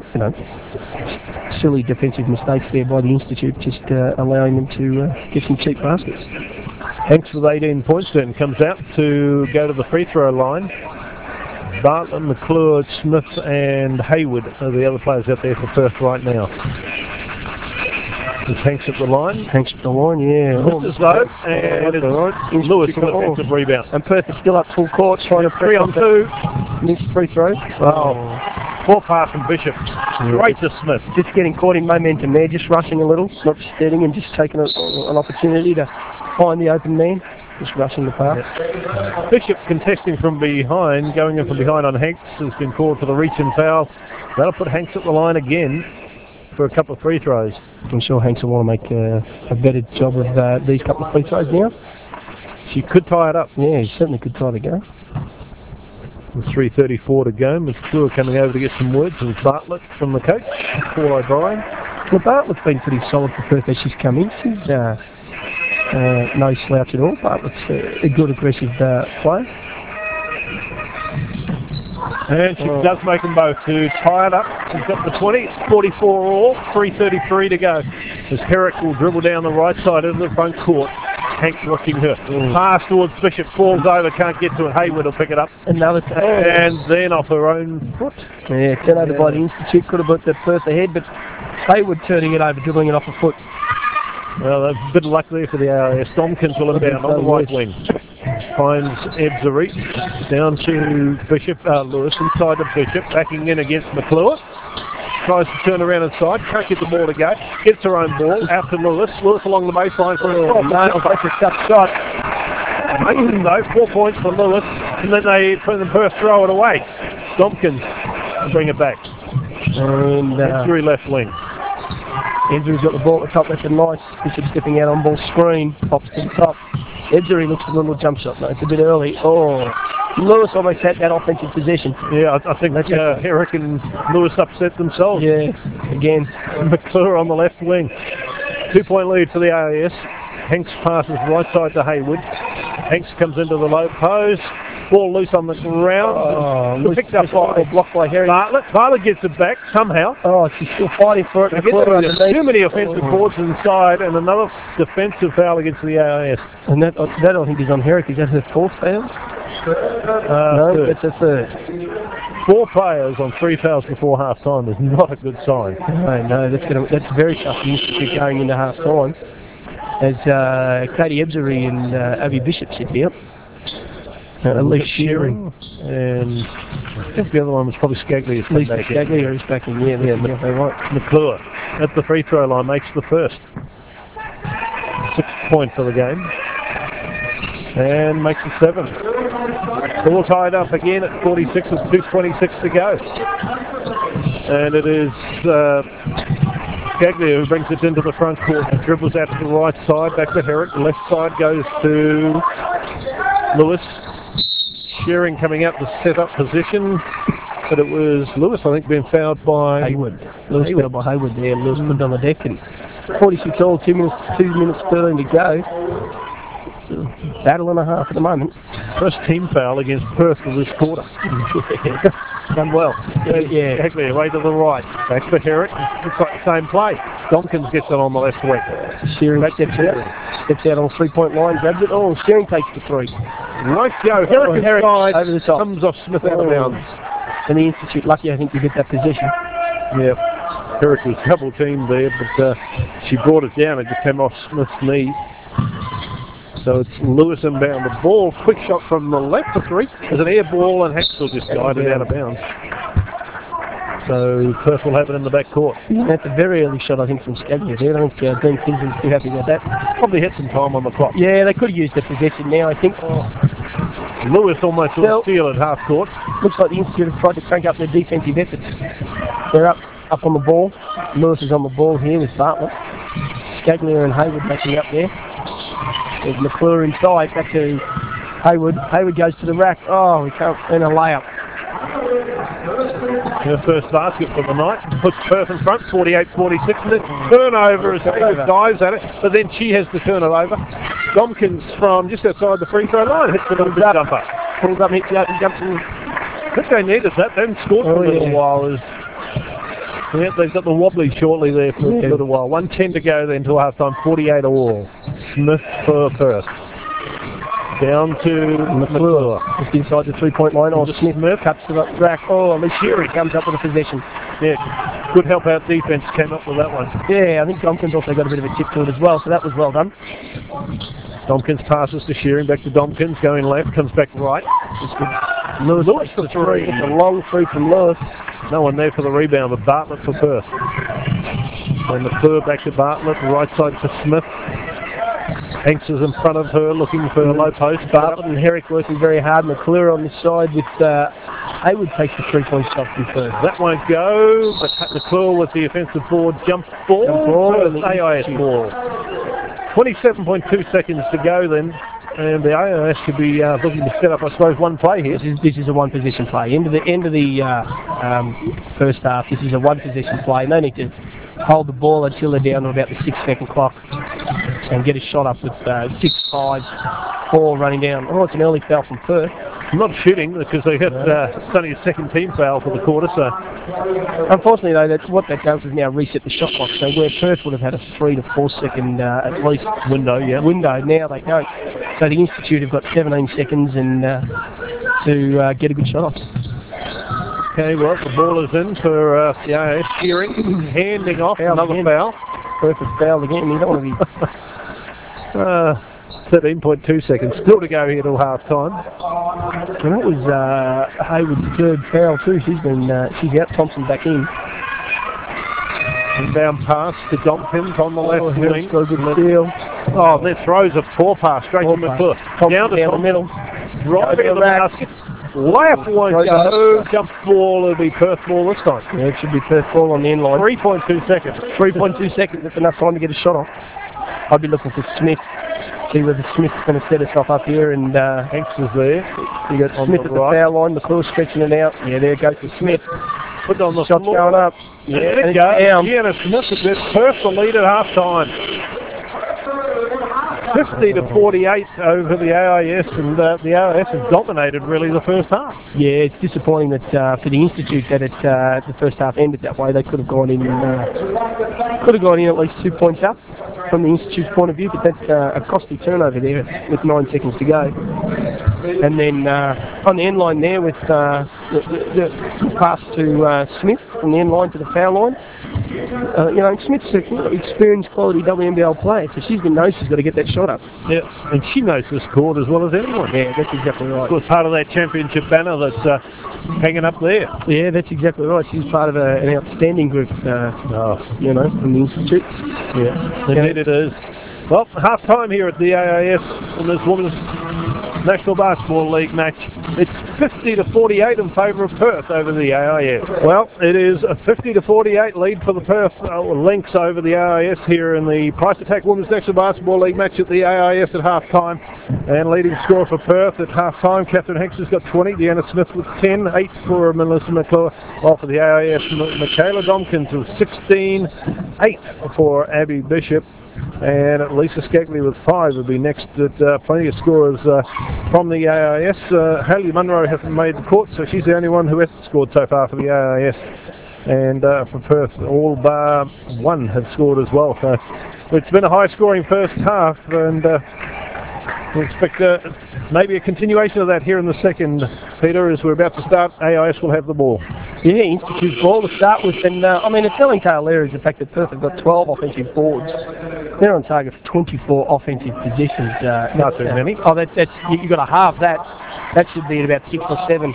silly defensive mistakes there by the Institute, just allowing them to get some cheap baskets. Hanks with 18 points then comes out to go to the free throw line. Bartlett, McClure, Smith and Haywood are the other players out there for Perth right now. There's Hanks at the line. Hanks at the line, yeah. Misses though, and it's Lewis with a defensive rebound. And Perth is still up full court, trying to 3 on 2. Missed free throw. Oh. Poor pass from Bishop. Straight to Smith. Just getting caught in momentum there, just rushing a little, not just steadying and just taking an opportunity to find the open man. Just rushing the pass. Yeah. Bishop contesting from behind, going in from behind on Hanks, has been called for the reach and foul. That'll put Hanks at the line again for a couple of free throws. I'm sure Hanks will want to make a better job of these couple of free throws now. She could tie it up. Yeah, she certainly could tie the game. With 3:34 to go, McClure coming over to get some words with Bartlett from the coach, Paul O'Brien. Well, Bartlett's been pretty solid for Perth as she's come in. She's no slouch at all. Bartlett's a good aggressive player. And she does make them both to tie it up. She's got the 20, 44 all, 3:33 to go. As Herrick will dribble down the right side of the front court. Hanks watching her. Pass towards Bishop, falls over, can't get to it. Haywood will pick it up. Another and then off her own foot. Yeah, turnover by the Institute. Could have put the Perth ahead, but Haywood turning it over, dribbling it off a foot. Well, a bit of luck there for the AIS. Tompkins will inbound on the right wing. Finds Ebzery. Down to Bishop, Lewis inside to Bishop. Backing in against McClure. Tries to turn around inside, can't get the ball to go. Gets her own ball, out to Lewis. Lewis along the baseline for a that's a tough shot. Makes it though, 4 points for Lewis, and then they Perth throw it away. Tompkins bring it back. And Edgery left wing. Edgery's got the ball at the top. That's a nice Bishop stepping out on ball screen. Pops to the top. Edgery looks a little jump shot. No, it's a bit early. Oh, Lewis almost had that offensive possession. Yeah, I think Herrick and Lewis upset themselves. Yeah, again. McClure on the left wing. 2-point lead for the AIS. Hanks passes right side to Haywood. Hanks comes into the low post. Ball loose on the ground. Picked up by blocked by Herrick. Bartlett gets it back somehow. Oh, she's still fighting for it. Too many offensive boards inside, and another defensive foul against the AIS. And that I think is on Herrick. Is that her fourth foul? No, it's a third. 4 players on 3 fouls before half time is not a good sign. No, that's very tough for Institute going into half time. As Katie Ebzery and Abby Bishop sit here. Elise Shearing. And I think the other one was probably Skaglia. Lisa Skaglia is back in. Yeah, right. McClure at the free throw line makes the first. 6th point for the game. And makes it 7. All tied up again at 46 with 2:26 to go. And it is Skaglia who brings it into the front court. Dribbles out to the right side, back to Herrick. The left side goes to Lewis. Shearing coming out to set up position. But it was Lewis, I think, being fouled by Haywood. Lewis fouled by Haywood there. Lewis put it on the deck. And 46 all, 2 minutes 13 to go. Battle and a half at the moment. First team foul against Perth for this quarter. Done well. Yeah. Exactly, away to the right. Back to Herrick. Looks like the same play. Tompkins gets it on the left wing. Shearing steps out on the 3-point line, grabs it. Oh, Shearing takes the 3. Nice go. Herrick side over the top. Comes off Smith out of bounds. And the Institute lucky, I think, to get that position. Yeah. Herrick was double teamed there, but she brought it down. It just came off Smith's knee. So it's Lewis inbound the ball. Quick shot from the left for 3. There's an air ball and Haxel just guided out of bounds. So Perth will have it in the back court. That's a very early shot, I think, from Skaglia there. I think Dean Kinsman's too happy about that. Probably had some time on the clock. Yeah, they could have used the possession now, I think. Lewis almost will steal at half court. Looks like the Institute have tried to crank up their defensive efforts. They're up on the ball. Lewis is on the ball here with Bartlett. Skaglia and Haywood matching up there. There's McClure inside, back to Haywood. Haywood goes to the rack. Oh, we can't earn a layup. Her first basket for the night. Puts Perth in front, 48-46. And then turnover as Haywood dives at it, but then she has to turn it over. Tompkins from just outside the free throw line hits it on the jumper. Pulls up, hits out and jumps in. I think they needed that. They haven't scored for a little while. Yeah, they've got the wobbly shortly there for a little while. 1:10 to go then till half time, 48 all. Smith for Perth. Down to McClure. Just inside the 3-point line. Oh, Smith cuts to the rack. Oh, Elise Shearing comes up with a possession. Yeah, good help out defense came up with that one. Yeah, I think Tompkins also got a bit of a tip to it as well, so that was well done. Tompkins passes to Shearing, back to Tompkins, going left, comes back right. Lewis for 3. It's a long 3 from Lewis. No one there for the rebound, but Bartlett for Perth. And McClure back to Bartlett, right side to Smith. Hanks is in front of her, looking for a low post. Bartlett and Herrick working very hard. McClure on this side with Haywood takes the 3-point shot from Perth. That won't go, but McClure with the offensive board, jump ball, and AIS ball. 27.2 seconds to go then. And the AIS should be looking to set up, I suppose, one play here. This is a one-position play. End of the first half, this is a one-position play. No need to hold the ball until they're down to about the 6-second clock and get a shot up with 6-5-4 running down. Oh, it's an early foul from Perth. Not shooting because they got it's only a second team foul for the quarter. So unfortunately, though, what that does is now reset the shot clock. So where Perth would have had a 3 to 4 second at least window, now they don't. So the Institute have got 17 seconds and to get a good shot off. Okay, well, the ball is in for the AIS. Shearing, handing off, another foul. Perth has fouled again. You don't want to be... 13.2 seconds still to go here till half time. And that was Haywood's third foul too. She's out. Thompson back in. Inbound pass to Domkins on the left wing. Got a good steal. Oh, their throws a poor pass straight to McClure. Down to the middle. Driving in the basket. Layup won't go. Jump ball, it'll be Perth ball this time. Yeah, it should be Perth ball on the end line. 3.2 seconds. 3.2 seconds, that's enough time to get a shot off. I'd be looking for Smith. See whether Smith's going to set herself up here, and Hanks is there. You got Smith at the foul line, McClure stretching it out. Yeah, there goes to Smith. Put it on the Shot's floor. going up. Yeah, and there it's it goes. down. Gianna Smith is there. Perth the lead at half time. 50-48 over the AIS, and the AIS has dominated really the first half. Yeah, it's disappointing that for the Institute that the first half ended that way. They could have gone in at least 2 points up from the Institute's point of view, but that's a costly turnover there with 9 seconds to go. And then on the end line there with the pass to Smith from the end line to the foul line. Smith's an experienced quality WNBL player, so she knows she's got to get that shot up. Yeah, and she knows this court as well as anyone. Yeah, that's exactly right. Of course, part of that championship banner that's hanging up there. Yeah, that's exactly right. She's part of an outstanding group, from the Institute. Yeah, indeed it is. Well, half time here at the AIS in this Women's National Basketball League match. It's 50-48 in favour of Perth over the AIS. Well, it is a 50-48 lead for the Perth Lynx over the AIS here in the Price Attack Women's National Basketball League match at the AIS at half time. And leading scorer for Perth at half time, Catherine Hanks has got 20, Deanna Smith with 10, 8 for Melissa McClure, while for the AIS, Michaela Domkins with 16, 8 for Abby Bishop. And Lisa Scagley with 5 would be next at plenty of scorers from the AIS. Hayley Munro hasn't made the court, so she's the only one who hasn't scored so far for the AIS. And for Perth, all bar 1 have scored as well. So it's been a high-scoring first half, and we expect maybe a continuation of that here in the second, Peter, as we're about to start. AIS will have the ball. Yeah, Institute's ball to start with, and the telling tale there is the fact that Perth have got 12 offensive boards. They're on target for 24 offensive possessions. Not too many. Oh, you've got to halve that. That should be at about 6 or 7.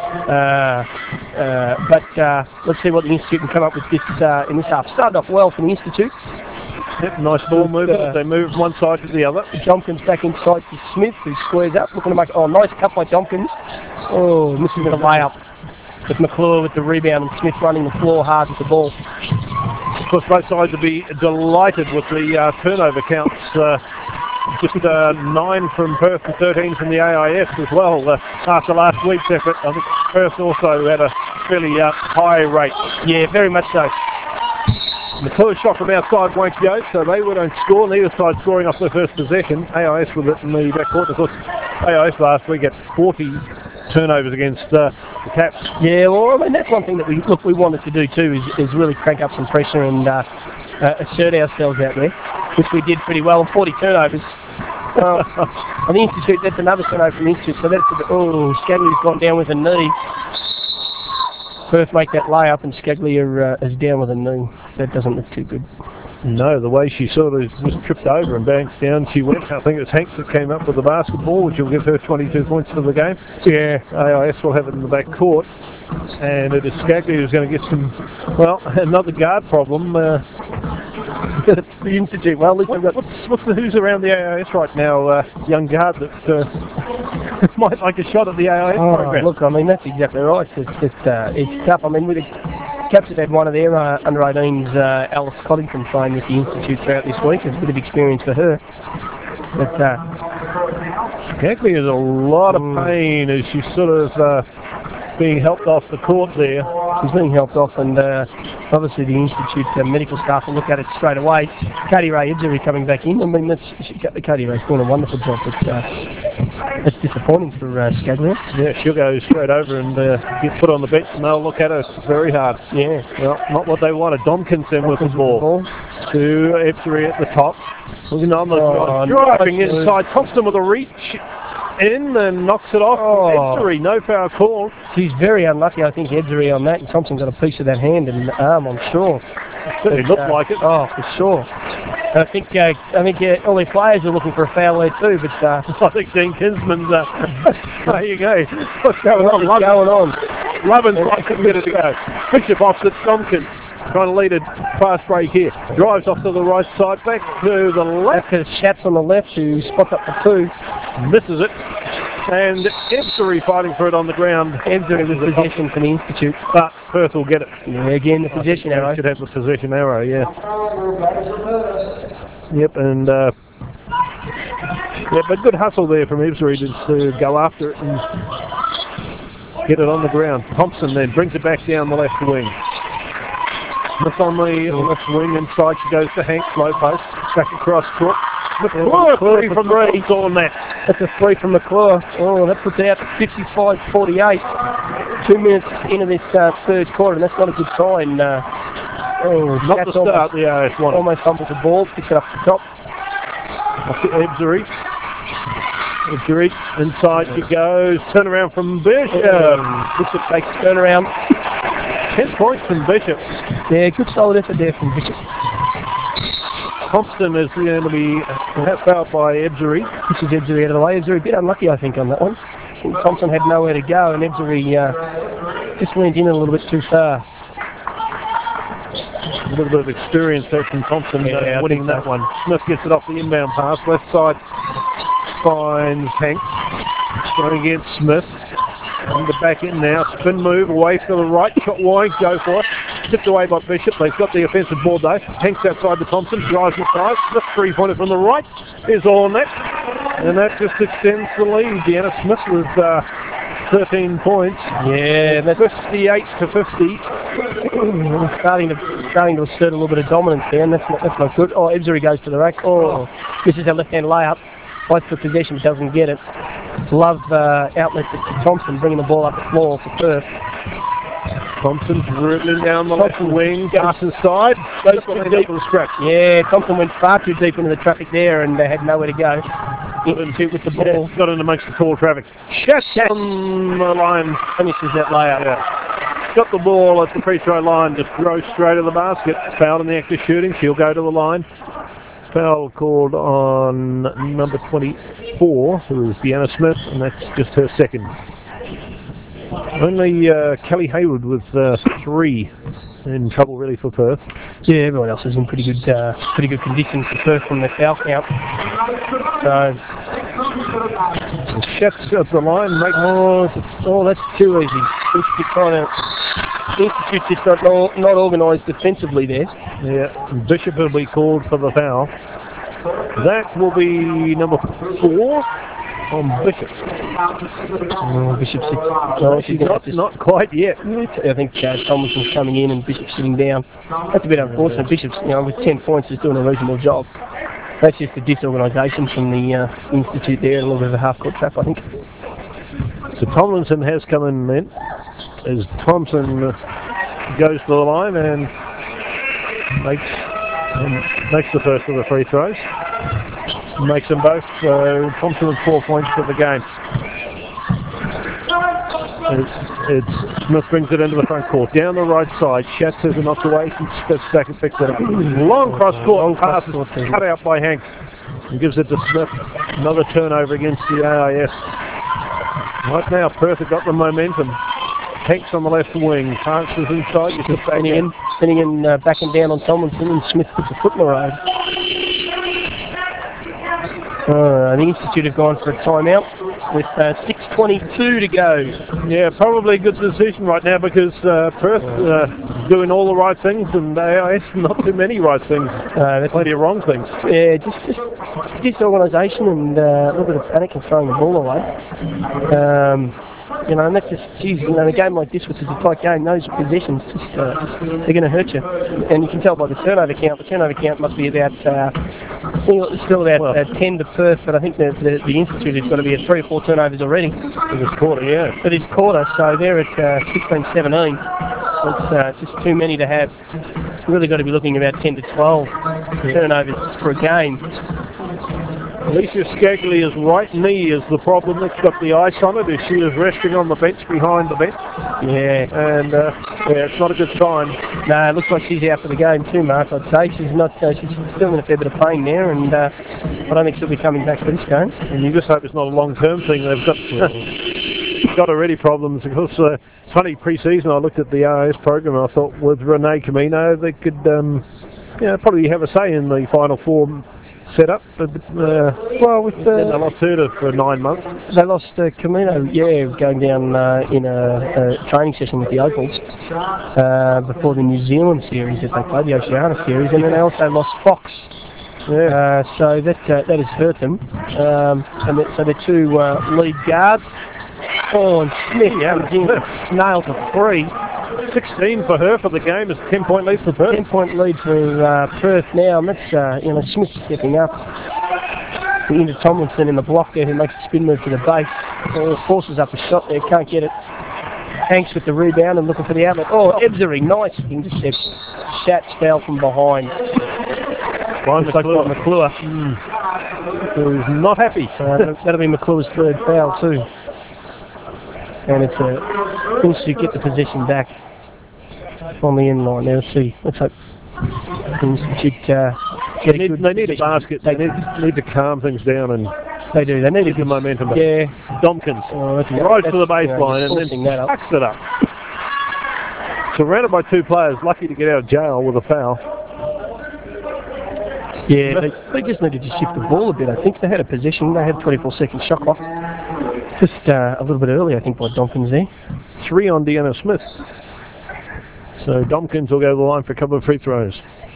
But let's see what the Institute can come up with in this half. Started off well for the Institute. Yep, nice ball movement. They move one side to the other. Jomkins back inside to Smith, who squares up, looking to make nice cut by Jomkins. Oh, misses the layup. With McClure with the rebound and Smith running the floor hard with the ball. Of course, both sides will be delighted with the turnover counts. Just 9 from Perth and 13 from the AIS as well. After last week's effort, I think Perth also had a fairly high rate. Yeah, very much so. McClure shot from outside won't go, so they don't score. Neither side scoring off their first possession. AIS with it in the backcourt. Of course, AIS last week at 40 turnovers against the Caps. Yeah, well, that's one thing that we wanted to do too, is really crank up some pressure and assert ourselves out there, which we did pretty well. 40 turnovers. On the Institute, that's another turnover from the Institute. So that's Scagley's gone down with a knee. Perth make that layup and Scagley is down with a knee. That doesn't look too good. No, the way she sort of just tripped over and bounced down, she went. I think it was Hanks that came up with the basketball, which will give her 22 points for the game. Yeah. AIS will have it in the back court. And it is Scagley who's going to get another guard problem. It's the Institute. Well, at least who's around the AIS right now? Young guard that might like a shot at the AIS program. Look, that's exactly right. It's tough. The Caps have had one of their under-18s, Alice Coddington, playing with the Institute throughout this week. It's a bit of experience for her. But Scagley is a lot of pain as she's sort of being helped off the court there. She's being helped off, and obviously the Institute medical staff will look at it straight away. Katie Ray Edgery coming back in. Katie Ray's doing a wonderful job, but it's disappointing for Scagley. Yeah, she'll go straight over and get put on the bench, and they'll look at her very hard. Yeah. Well, not what they wanted. Domkins in with the ball. To Edgery at the top. Looking on the driving inside. Thompson with a reach in and knocks it off. Edgery, no foul call. She's very unlucky, I think, Edgery on that. And Thompson got a piece of that hand and arm, I'm sure. It looked like it. Oh, for sure. I think all their players are looking for a foul there too, but I think Dean Kinsman's. There you go. What's going on? What's going on? Lovin's right to get it to go. Bishop off to Domkins. trying to lead a fast break here. Drives off to the right side, back to the left. Back to Schatz on the left, who spots up for 2. Misses it. And Ebzery fighting for it on the ground. Ebzery with possession for the Institute. But Perth will get it. Yeah, again, the possession arrow. Should have the possession arrow, yeah. Yep, and yeah, but good hustle there from Ebzery to go after it and get it on the ground. Thompson then brings it back down the left wing. Smith on the left wing, inside she goes to Hanks, low post, back across court. McClure, 3 from 3 on that. That's a 3 from McClure. Oh, that puts out 55-48. 2 minutes into this third quarter, and that's not a good sign. Not the start, the AIS one. Almost fumbles the ball, picks it up the top. Off to Ebzery. Ebzery, inside she goes. Turn around from Bishop. Bishop takes a turnaround. 10 points from Bishop. Yeah, good solid effort there from Bishop. Thompson is going to be fouled by Ebzery. This is Ebzery out of the way. Ebzery a bit unlucky, I think, on that one. Thompson had nowhere to go, and Ebzery just went in a little bit too far. A little bit of experience there from Thompson winning that one. Smith gets it off the inbound pass. Left side finds Hanks. Going against Smith. On the back end now. Spin move away to the right. Shot wide. Go for it. Tipped away by Bishop. They've got the offensive board though. Hanks outside the Thompson. Drives inside. Smith 3-pointer from the right is all on that. And that just extends the lead. Deanna Smith with 13 points. Yeah, that's 58-50. starting to assert a little bit of dominance there, and that's not good. Oh, Ebzery goes to the rack. Oh, this is a left-hand layup. Fights for possession, but doesn't get it. Love outlet to Thompson, bringing the ball up the floor for Perth. Thompson dribbling down the left wing, gets inside, goes too deep for the scratch. Yeah, Thompson went far too deep into the traffic there, and they had nowhere to go. Institute with the ball. Yeah, got in amongst the tall traffic. Schatz on the line, finishes that layup. Yeah. Got the ball at the free throw line, just throws straight to the basket. Fouled in the act of shooting, she'll go to the line. Foul called on number 24, who is Deanna Smith, and that's just her second. Only Kelly Hayward with 3 in trouble really for Perth. Yeah, everyone else is in pretty good condition for Perth from their foul count. So Schatz at the line. That's too easy. Institute just not organised defensively there. Yeah, Bishop will be called for the foul. That will be number 4 on Bishop. Bishop's she's not quite yet. I think Tomlinson's coming in and Bishop's sitting down. That's a bit unfortunate. Bishop's, with 10 points, is doing a reasonable job. That's just a disorganisation from the Institute there, a little bit of a half-court trap, I think. So Tomlinson has come in then, as Thompson goes to the line and makes the first of the free throws. Makes them both. So Thompson with 4 points for the game. It's Smith brings it into the front court. Down the right side. Schatz has it knocked away. He steps back and picks it up. Long cross court pass is cut out by Hanks. And gives it to Smith. Another turnover against the AIS. Right now Perth have got the momentum. Hanks on the left wing. Passes inside. Spinning in, backing down on Tomlinson, and Smith puts a foot in the road. The Institute have gone for a timeout with 6:22 to go. Yeah, probably a good decision right now because Perth doing all the right things and AIS not too many right things. There's plenty of wrong things. Yeah, just disorganisation and a little bit of panic and throwing the ball away. And that's just, in a game like this, which is a tight game, those possessions, they're going to hurt you. And you can tell by the turnover count. The turnover count must be about, still about 10 to Perth, but I think the Institute has got to be at 3 or 4 turnovers already. For this quarter, yeah. For this quarter, so they're at 16-17. It's just too many to have. Really got to be looking about 10 to 12 turnovers for a game. Alicia Scaglia's right knee is the problem that's got the ice on it, as she is resting on the bench behind the bench. Yeah. And it's not a good sign. No, it looks like she's out for the game too, Mark, I'd say. She's still in a fair bit of pain there, and I don't think she'll be coming back for this game. And you just hope it's not a long-term thing. They've got got already problems because it's funny, pre-season I looked at the RS program and I thought with Renee Camino they could probably have a say in the Final Four setup, but well, with they lost her for 9 months. They lost Camino, going down in a training session with the Opals before the New Zealand series that they played, the Oceania series, and then they also lost Fox. Yeah. So that has hurt them. So the two lead guards. Oh, and Smith comes in, nails a 3. 16 for her for the game. It's a 10-point lead for Perth. 10-point lead for Perth now, and that's Smith stepping up. Into Tomlinson in the block there, who makes a spin move to the base. Forces up a shot there, can't get it. Hanks with the rebound and looking for the outlet. Oh, Ebzery, nice interception. Schatz fell from behind. Looks like McClure. Who's not happy. That'll be McClure's third foul too. And it's Institute get the possession back on the end line. Now let's hope Institute get a good. They need a basket. They need to calm things down, and they do. They need a good momentum. Yeah. Domkins right to the baseline and then backs it up. Surrounded by two players, lucky to get out of jail with a foul. Yeah, they just needed to shift the ball a bit. I think they had a possession. They had a 24-second shot clock. Just a little bit early, I think, by Domkins there. 3 on Deanna Smith. So Domkins will go to the line for a couple of free throws.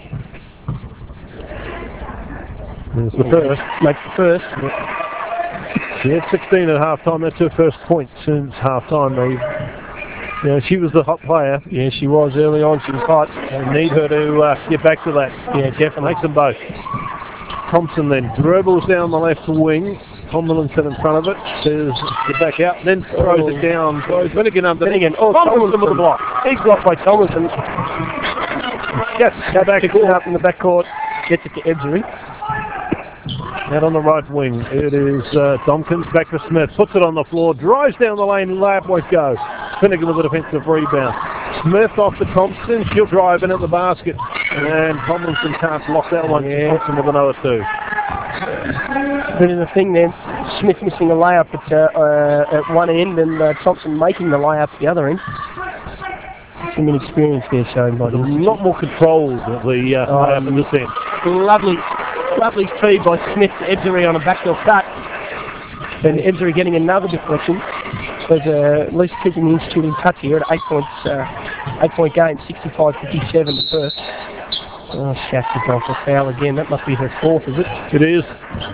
There's the first. Makes the first. She had 16 at half-time. That's her first point since half-time. She was the hot player. Yeah, she was early on. She was hot. They need her to get back to that. Yeah, definitely. Makes them both. Thompson then dribbles down the left wing. Tomlinson in front of it. Says get back out. Then throws it down. Finnegan underneath. Tomlinson with the block. He's blocked by Tomlinson. Yes, back up in the backcourt. Gets it to Ebzery. Out on the right wing, it is Domkins, back to Smith, puts it on the floor, drives down the lane, layup won't go. Finnegan with a defensive rebound. Smith off to Thompson, she'll drive in at the basket, and Tomlinson can't block that one. Yeah. Thompson with another 2. Bit of the thing then, Smith missing a layup at one end, and Thompson making the layup at the other end. Some inexperience there shown by them. A lot more control at the layup in this end. Lovely feed by Smith to Ebzery on a backdoor cut. And Ebzery getting another deflection. There's at least keeping the Institute in touch here at 8-point game, 65-57 to Perth. Oh, Schatz has gone for a foul again. That must be her 4th, is it? It is.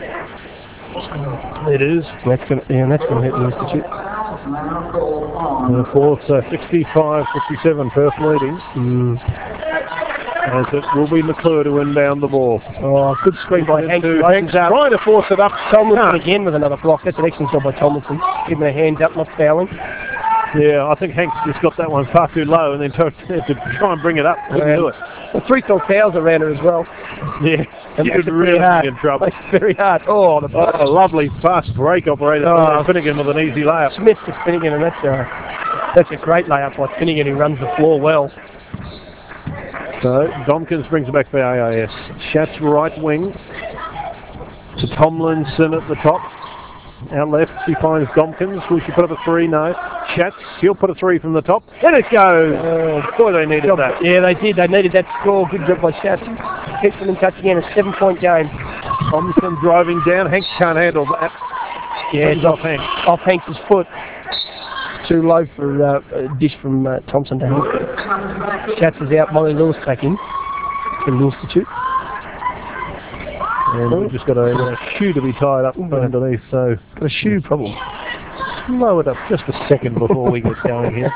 It is. That's going to hit the Institute. The 4th, 65-57, Perth leading. As it will be McClure to inbound the ball. Oh, good screen by Hanks. Hanks trying to force it up. Tomlinson again with another block. That's an excellent job by Tomlinson. Giving her hands up, not fouling. Yeah, I think Hanks just got that one far too low and then tried to try and bring it up. Couldn't do it. The 3 fouls around her as well. Yeah, and makes it really hard. In trouble. Makes it very hard. Oh, lovely fast break operator. Finnegan with an easy layup. Smith to Finnegan, and that's a great layup by Finnegan, who runs the floor well. So Domkins brings it back for AIS. Schatz right wing to Tomlinson at the top. Out left, she finds Domkins. Will she put up a 3? No. Schatz, she'll put a 3 from the top. Let it go! Boy, they needed that. Yeah, they did. They needed that score. Good job by Schatz. Keeps them in touch again. A 7-point game. Thompson driving down. Hanks can't handle that. Yeah, it's off Hanks. Off Hanks' foot. Too low for a dish from Thompson to Hanks. Schatz is out. Molly Lewis back in for the Institute. And we've just got a shoe to be tied up underneath, so got a shoe problem. Slow it up just a second before we get going here.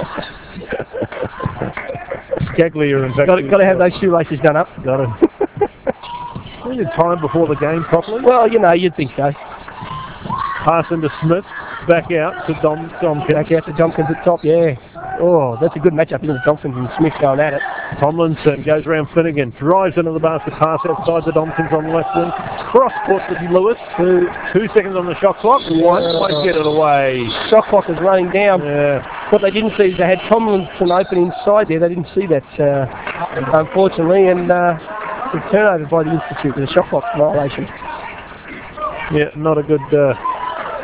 Scaglier, in fact. Got to have those shoelaces done up. Got it. Needed time before the game properly. Well, you'd think so. Pass into Smith. Back out to Domkins. Back out to Domkins at top, yeah. Oh, that's a good matchup, isn't it? Domkins and Smith going at it. Tomlinson goes around Finnegan, drives into the basket, pass outside to Domkins on the left wing. Cross court to Lewis. 2 seconds on the shot clock. Won't get it away. Shot clock is running down. Yeah. What they didn't see is they had Tomlinson open inside there. They didn't see that, unfortunately, and the turnover by the Institute with a shot clock violation. Yeah, not a good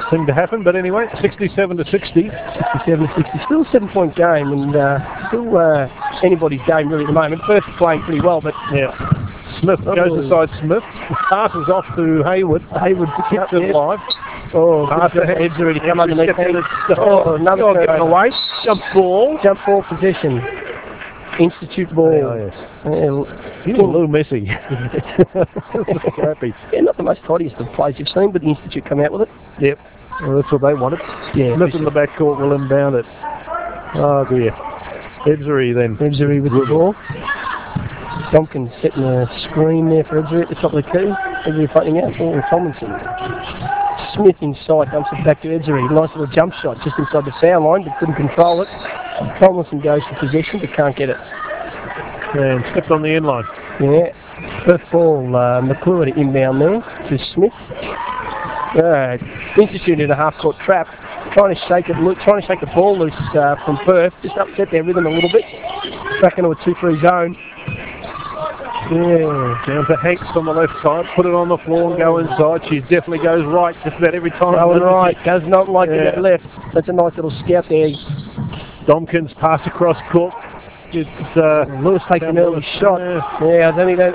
thing to happen, but anyway, 67 to 60. 67 to 60. Still a 7-point game, and still anybody's game really at the moment. Perth playing pretty well, but Yeah. Smith goes inside Smith. Passes off to Hayward. Hayward Hits it live. Oh, Pass to Ebbs already come underneath. Oh, Another give it away. Jump ball. Jump ball position. Institute ball. Oh, yes. Yeah, He's a little messy. Scrappy. yeah, not the most tidiest of plays you've seen, but the Institute come out with it. Yep. Well, that's what they wanted. Yeah. Smith in the backcourt will inbound it. Oh, dear. Ebzery then. Ebzery with the ball. Tompkins setting a screen there for Ebzery at the top of the key. Ebzery fighting out for Tomlinson. Smith inside, dumps it back to Ebzery. Nice little jump shot just inside the foul line, but couldn't control it. Tomlinson goes for possession, but can't get it. And stepped on the end line. Yeah. First ball, McClure to inbound there to Smith. Institute in a half-court trap, trying to shake it, trying to shake the ball loose from Perth. Just upset their rhythm a little bit. Back into a 2-3 zone. Yeah, down to Hanks on the left side. Put it on the floor and go inside. She definitely goes right just about every time. Going right, does not like to get left. That's a nice little scout there. Domkins pass across court. It's Lewis takes an early shot. Yeah, I don't think that,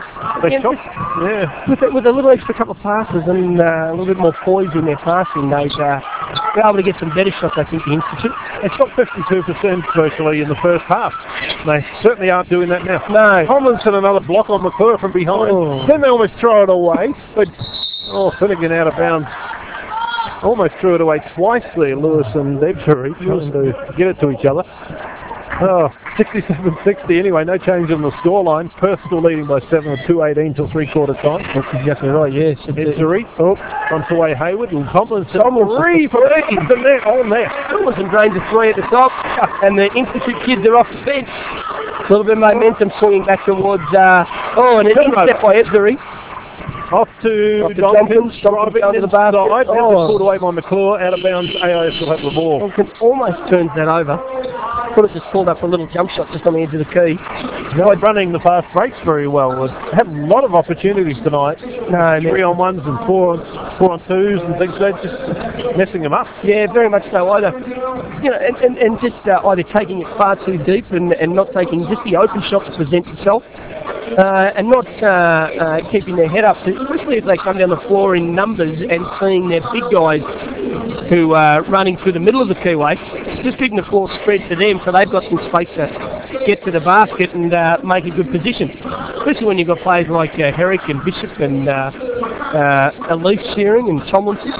with a little extra couple of passes and a little bit more poise in their passing, they've been able to get some better shots, I think, the Institute. It's got 52% virtually in the first half. They certainly aren't doing that now. No. Tomlinson another block on McClure from behind. Oh. Then they almost throw it away, but Finnegan out of bounds. Almost threw it away twice there, Lewis and Ebzery, trying to get it to each other. 67-60 anyway, no change in the scoreline. Perth still leading by 7 with 2:18 till three-quarter time. That's exactly right, yes. Ebzery, runs away Hayward, and Tomlinson. 3 for the net on there. Tomlinson drains a 3 at the top, and the Institute kids are off the bench. A little bit of momentum swinging back towards, and an intercept by Ebzery. Off to Domkins, driving to the basket. Pulled away by McClure, out of bounds. AIS will have the ball. Domkins almost turns that over. Could have just pulled up a little jump shot just on the edge of the key. They're running the fast breaks very well. They have a lot of opportunities tonight. No, 3-on-1s and 4-on-2s and things like that, just messing them up. Yeah, very much so. Either, and just either taking it far too deep and not taking just the open shot that presents itself. And not keeping their head up, especially if they come down the floor in numbers and seeing their big guys who are running through the middle of the keyway, just keeping the floor spread to them so they've got some space to get to the basket and make a good position. Especially when you've got players like Herrick and Bishop and Elise Shearing and Tomlinson.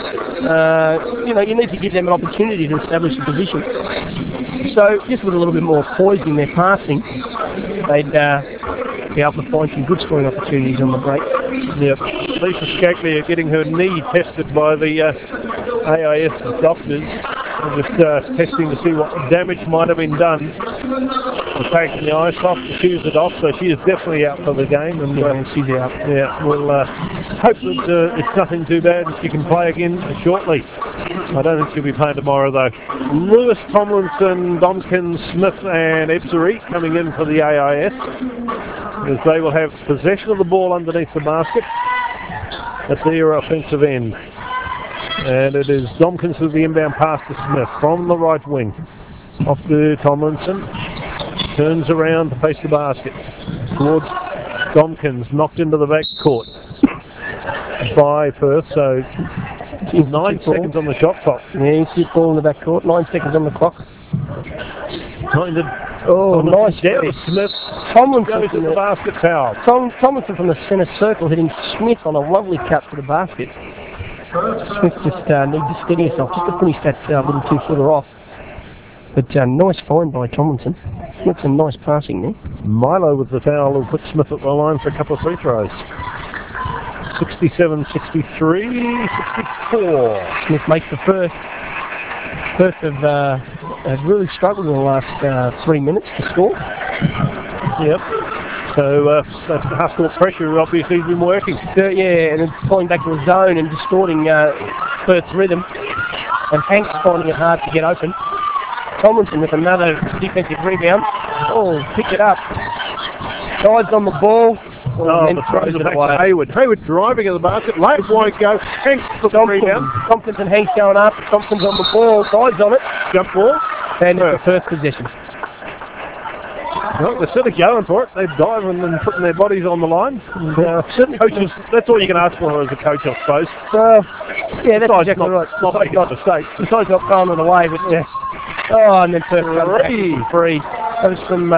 You need to give them an opportunity to establish a position. So just with a little bit more poise in their passing, they'd be able to find some good scoring opportunities on the break. Yep. Lisa Skackley getting her knee tested by the AIS doctors. They're just testing to see what damage might have been done. They're taking the ice off, the shoes are off, so she is definitely out for the game. And she's out. Yeah, we'll hope that it's nothing too bad and she can play again shortly. I don't think she'll be playing tomorrow though. Lewis, Tomlinson, Domkins, Smith and Ebzery coming in for the AIS, as they will have possession of the ball underneath the basket at their offensive end. And it is Domkins with the inbound pass to Smith from the right wing. Off to Tomlinson. Turns around to face the basket. Towards Domkins, knocked into the back court by Perth, so 9 seconds on the shot clock. Yeah, he's ball in the back court, 9 seconds on the clock. Nice down Smith. Tomlinson goes to the basket foul. Tomlinson from the centre circle hitting Smith on a lovely cut to the basket. Smith just needs to steady himself just to finish that little 2-footer off. But nice find by Tomlinson. Smith's some nice passing there. Milo with the foul will put Smith at the line for a couple of free throws. 67, 63, 64. Smith makes the first. Perth have really struggled in the last 3 minutes to score. Yep. So that's the half-court pressure obviously has been working. Yeah, and it's falling back to a zone and distorting Perth's rhythm. And Hanks finding it hard to get open. Tomlinson with another defensive rebound. Picked it up. Dives on the ball. Oh, and the then throws throws it back away. to Hayward. Hayward driving at the basket. Late won't go. Hanks for the rebound. Tompkins and Hanks going up. Tompkins on the ball. Dives on it. Jump ball. And it's the first possession. Well, they're sort of going for it. They're diving and putting their bodies on the line. Certainly Coaches, that's all you can ask for as a coach, I suppose. Yeah, that's Besides exactly right. not making a mistake. Besides not throwing it away, but yeah. Oh, and then first free. That was from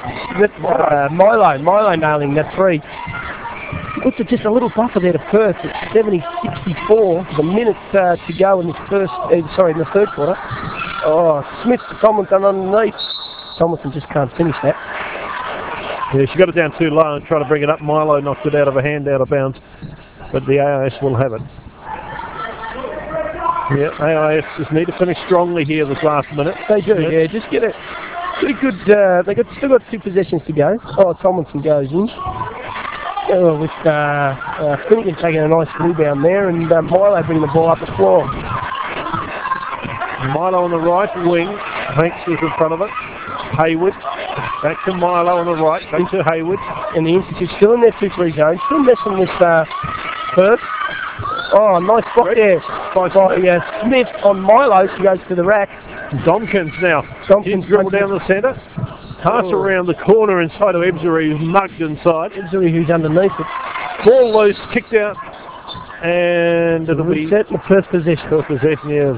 Milo nailing that free. Looks at just a little buffer there to Perth at 70-64. The minute to go in this in the third quarter. Oh, Smith to Tomlinson underneath. Tomlinson just can't finish that. Yeah, she got it down too low and trying to bring it up. Milo knocked it out of her hand, out of bounds. But the AIS will have it. Yeah, AIS just need to finish strongly here this last minute. They do, yeah. Just get it. Pretty good. They still got 2 possessions to go. Oh, Tomlinson goes in. Oh, with Finnegan taking a nice rebound there, and Milo bringing the ball up the floor. Milo on the right wing. Hanks is in front of it. Hayward. Back to Milo on the right. Back to Hayward. And the Institute still in their 2-3 zone. Still messing with Perth. Oh, nice block there by Smith on Milo. She goes to the rack. Domkins now. Domkins dribble down the centre. Pass around the corner inside of Ebzery, who's mugged inside. Ebzery, who's underneath it. Ball loose, kicked out. And it'll be set in the first possession. First possession, yeah.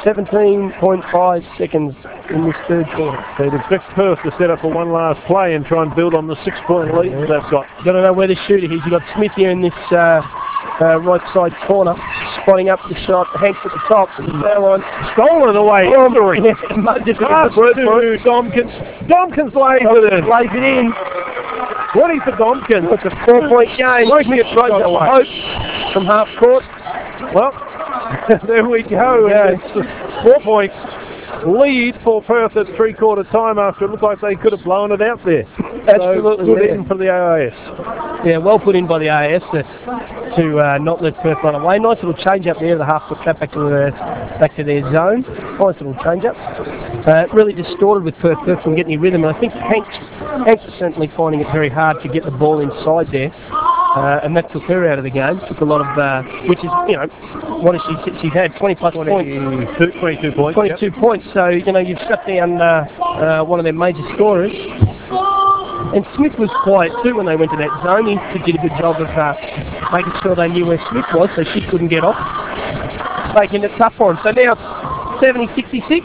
17.5 seconds in this third quarter. They'd expect Perth to set up for one last play and try and build on the 6-point lead they've got. Got to know where the shooter is. You've got Smith here in this right side corner, spotting up the shot. Hanks at the top. Stolen away. Pass to Domkins. Domkins lays it in. 20 for Domkins. It's a 4-point game. Smith throws it away from half court. Well, there we go. It's 4 points. Lead for Perth at 3/4 time after it looked like they could have blown it out there. Absolutely. So good in for the AIS. Yeah, well put in by the AIS to not let Perth run away. Nice little change up there, the half-foot trap back to their zone. Nice little change up. Really distorted with Perth from getting any rhythm. And I think Hanks is certainly finding it very hard to get the ball inside there. And that took her out of the game. Took a lot of, which is, what has she's had 20-plus points. 22 points. 22 points. So, you've shut down one of their major scorers. And Smith was quiet too when they went to that zone. He did a good job of making sure they knew where Smith was so she couldn't get off. Making it tough for him. So now 70-66.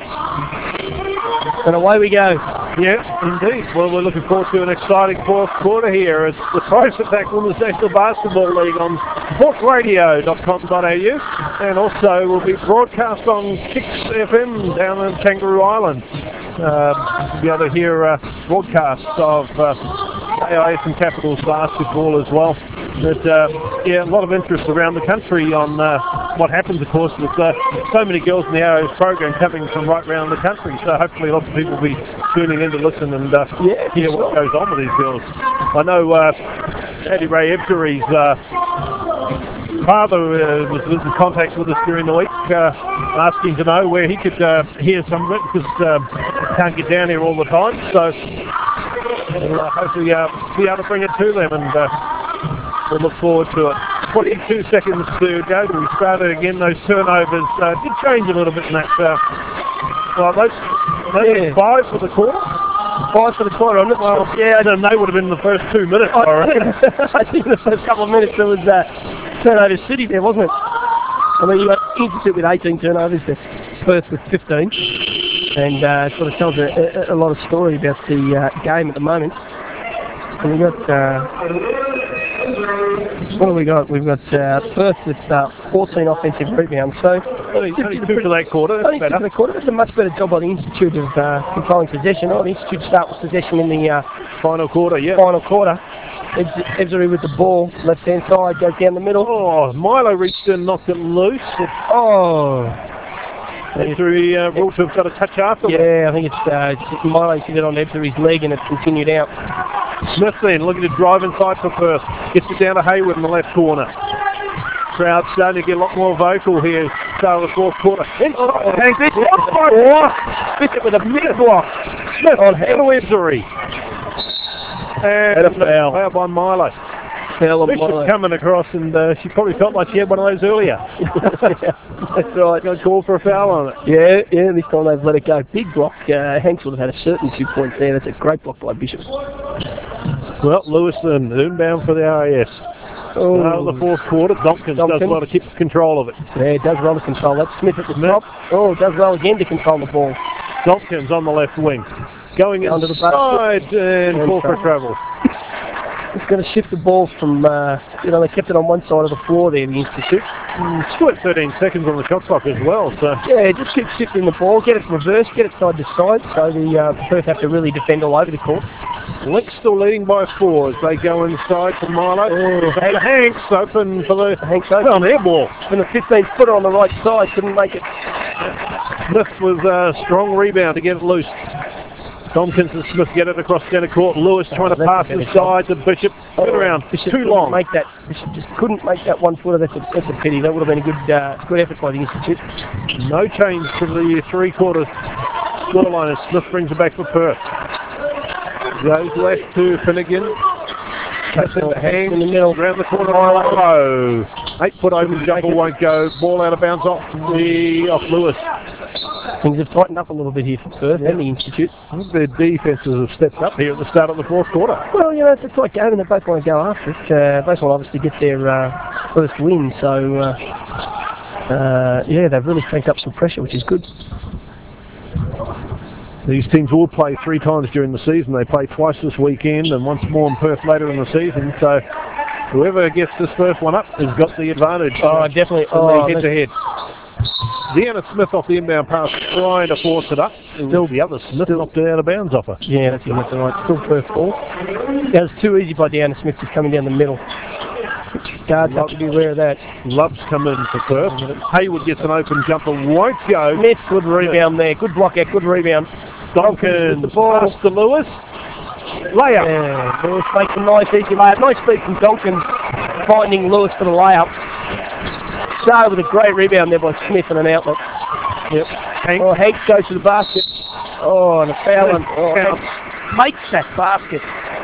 And away we go. Yeah, indeed. Well, we're looking forward to an exciting fourth quarter here. It's the Price Attack Women's National Basketball League on sportsradio.com.au, and also will be broadcast on Kicks FM down in Kangaroo Island. You'll be able to hear broadcasts of AIS and Capitals basketball as well. But a lot of interest around the country on what happens, of course, with so many girls in the AIS program coming from right around the country. So hopefully lots of people will be tuning in to listen and hear what goes on with these girls. I know Eddie Ray Ebzery's father was in contact with us during the week, asking to know where he could hear some of it, because can't get down here all the time. So we'll hopefully be able to bring it to them, and we'll look forward to it. 22 seconds to go. We started again. Those turnovers did change a little bit in that. Those 5 for the quarter. 5 for the quarter, on it. Well, yeah, I don't know. Would have been the first 2 minutes. I think the first couple of minutes there was turnover city there, wasn't it? I mean, you got Institute with 18 turnovers, the Perth with 15, and sort of tells a lot of story about the game at the moment. And we got. What do we got? We've got Perth with 14 offensive rebounds. So only 2 for that quarter. That's better. For the quarter. That's a much better job by the Institute of controlling possession. The Institute start with possession in the final quarter. Yeah. Final quarter. Ebzery with the ball, left hand side, goes down the middle. Oh, Milo reached in, knocked it loose. Ebzery ruled to have got a touch after. Yeah, I think it's Milo hit it on Ebzery's leg and it continued out. Smith then looking to drive inside for Perth. Gets it down to Hayward in the left corner. Crowd starting to get a lot more vocal here. Start of the fourth quarter. Smith with a mid block. Smith on Ebzery. And a foul by Milo. Foul on Bishop Milo. coming across, and she probably felt like she had one of those earlier. That's right. Got called for a foul on it. Yeah, this time they've let it go. Big block. Hanks would have had a certain 2 points there. That's a great block by Bishop. Well, Lewiston inbound for the RAS. The fourth quarter, Tompkins does well to keep control of it. Yeah, does well to control that. Smith at the top. Oh, does well again to control the ball. Tompkins on the left wing. Going Under the inside and call for travel. It's going to shift the ball from, they kept it on one side of the floor there, the Institute. Still at 13 seconds on the shot clock as well, so... Yeah, just keep shifting the ball, get it reversed, get it side to side, so the Perth have to really defend all over the court. Lynx still leading by 4 as they go inside for Milo. Hanks open for the... Hanks open. On air ball. And the 15-footer on the right side couldn't make it. Smith with a strong rebound to get it loose. Tompkins and Smith get it across centre court. Lewis trying to pass inside to Bishop. Good around. Bishop too long. Bishop just couldn't make that 1-footer. That's a pity. That would have been a good effort by the Institute. No change to the three-quarter scoreline as Smith brings it back for Perth. Goes left to Finnegan. Cuts into Hanks. In the middle. Around the corner. Milo. 8-foot open jumper won't go. Ball out of bounds off Lewis. Things have tightened up a little bit here for Perth and the Institute. I think their defences have stepped up here at the start of the fourth quarter. Well, it's a tight game and they both want to go after it. Both want obviously get their first win, so they've really cranked up some pressure, which is good. These teams will play 3 times during the season. They play twice this weekend and once more in Perth later in the season, so whoever gets this first one up has got the advantage. Oh, definitely. Head-to-head. Deanna Smith off the inbound pass, trying to force it up. Still the other Smith knocked it out of bounds off her. Yeah, that's right. Still Perth ball. That was too easy by Deanna Smith, just coming down the middle. Guards have to be aware of that. Love's come in for Perth. Hayward gets an open jumper, won't go. Smith, good rebound there. Good block out, good rebound. Tompkins, the ball to Lewis. Layup. Yeah, Lewis makes a nice easy layup. Nice feed from Tompkins, finding Lewis for the layup. Started with a great rebound there by Smith and an outlet. Yep. Hanks goes to the basket. Oh, and a foul. Hanks makes that basket.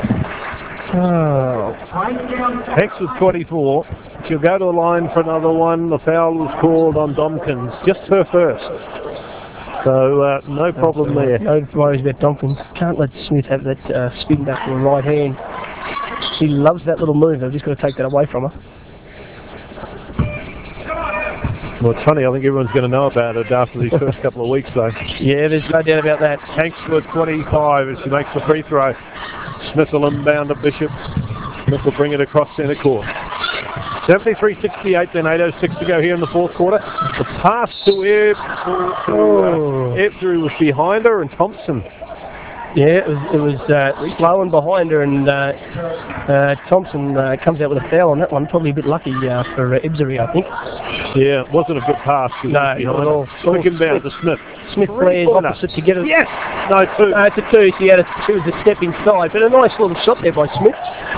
Oh. Hanks with 24. She'll go to the line for another one. The foul was called on Tompkins. Just her first. So no problem there. No worries about Tompkins. Can't let Smith have that spin back to the right hand. She loves that little move. They've just got to take that away from her. Well, it's funny, I think everyone's going to know about it after these first couple of weeks, though. Yeah, there's no doubt about that. Hanks with 25 as she makes the free throw. Smith will inbound to Bishop. Smith will bring it across centre court. 73-68, then 8:06 to go here in the fourth quarter. The pass to Ebdru was behind her, and Thompson. Yeah, it was slow and behind her, and Thompson comes out with a foul on that one. Probably a bit lucky for Ebdru, I think. Yeah, it wasn't a good pass. No, not at all. Quick inbound to Smith. Smith plays opposite to get it. Yes! No, 2. No, it's a 2. She was a step inside, but a nice little shot there by Smith.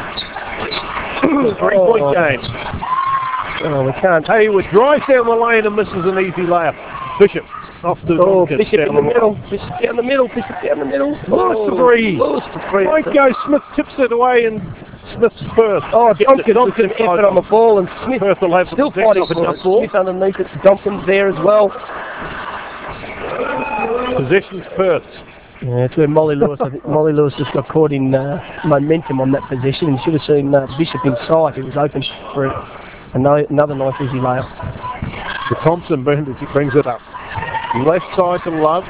3-point game. Oh, we can't. Hayward drives down the lane and misses an easy layup. Bishop off to Tompkins. Bishop in the middle. Bishop down the middle. Bishop down the middle. Lewis for 3. Lewis for 3. Won't go. Smith tips it away and Smith's first. Oh, Tompkins with some effort on the ball, and Smith Perth will have still fighting for it. Smith underneath it. Tompkins there as well. Possession's Perth. Yeah, it's where Molly Lewis. I think Molly Lewis just got caught in momentum on that position, and should have seen Bishop inside. He was open for another nice easy layup. The Thompson brings it up. Left side to Love.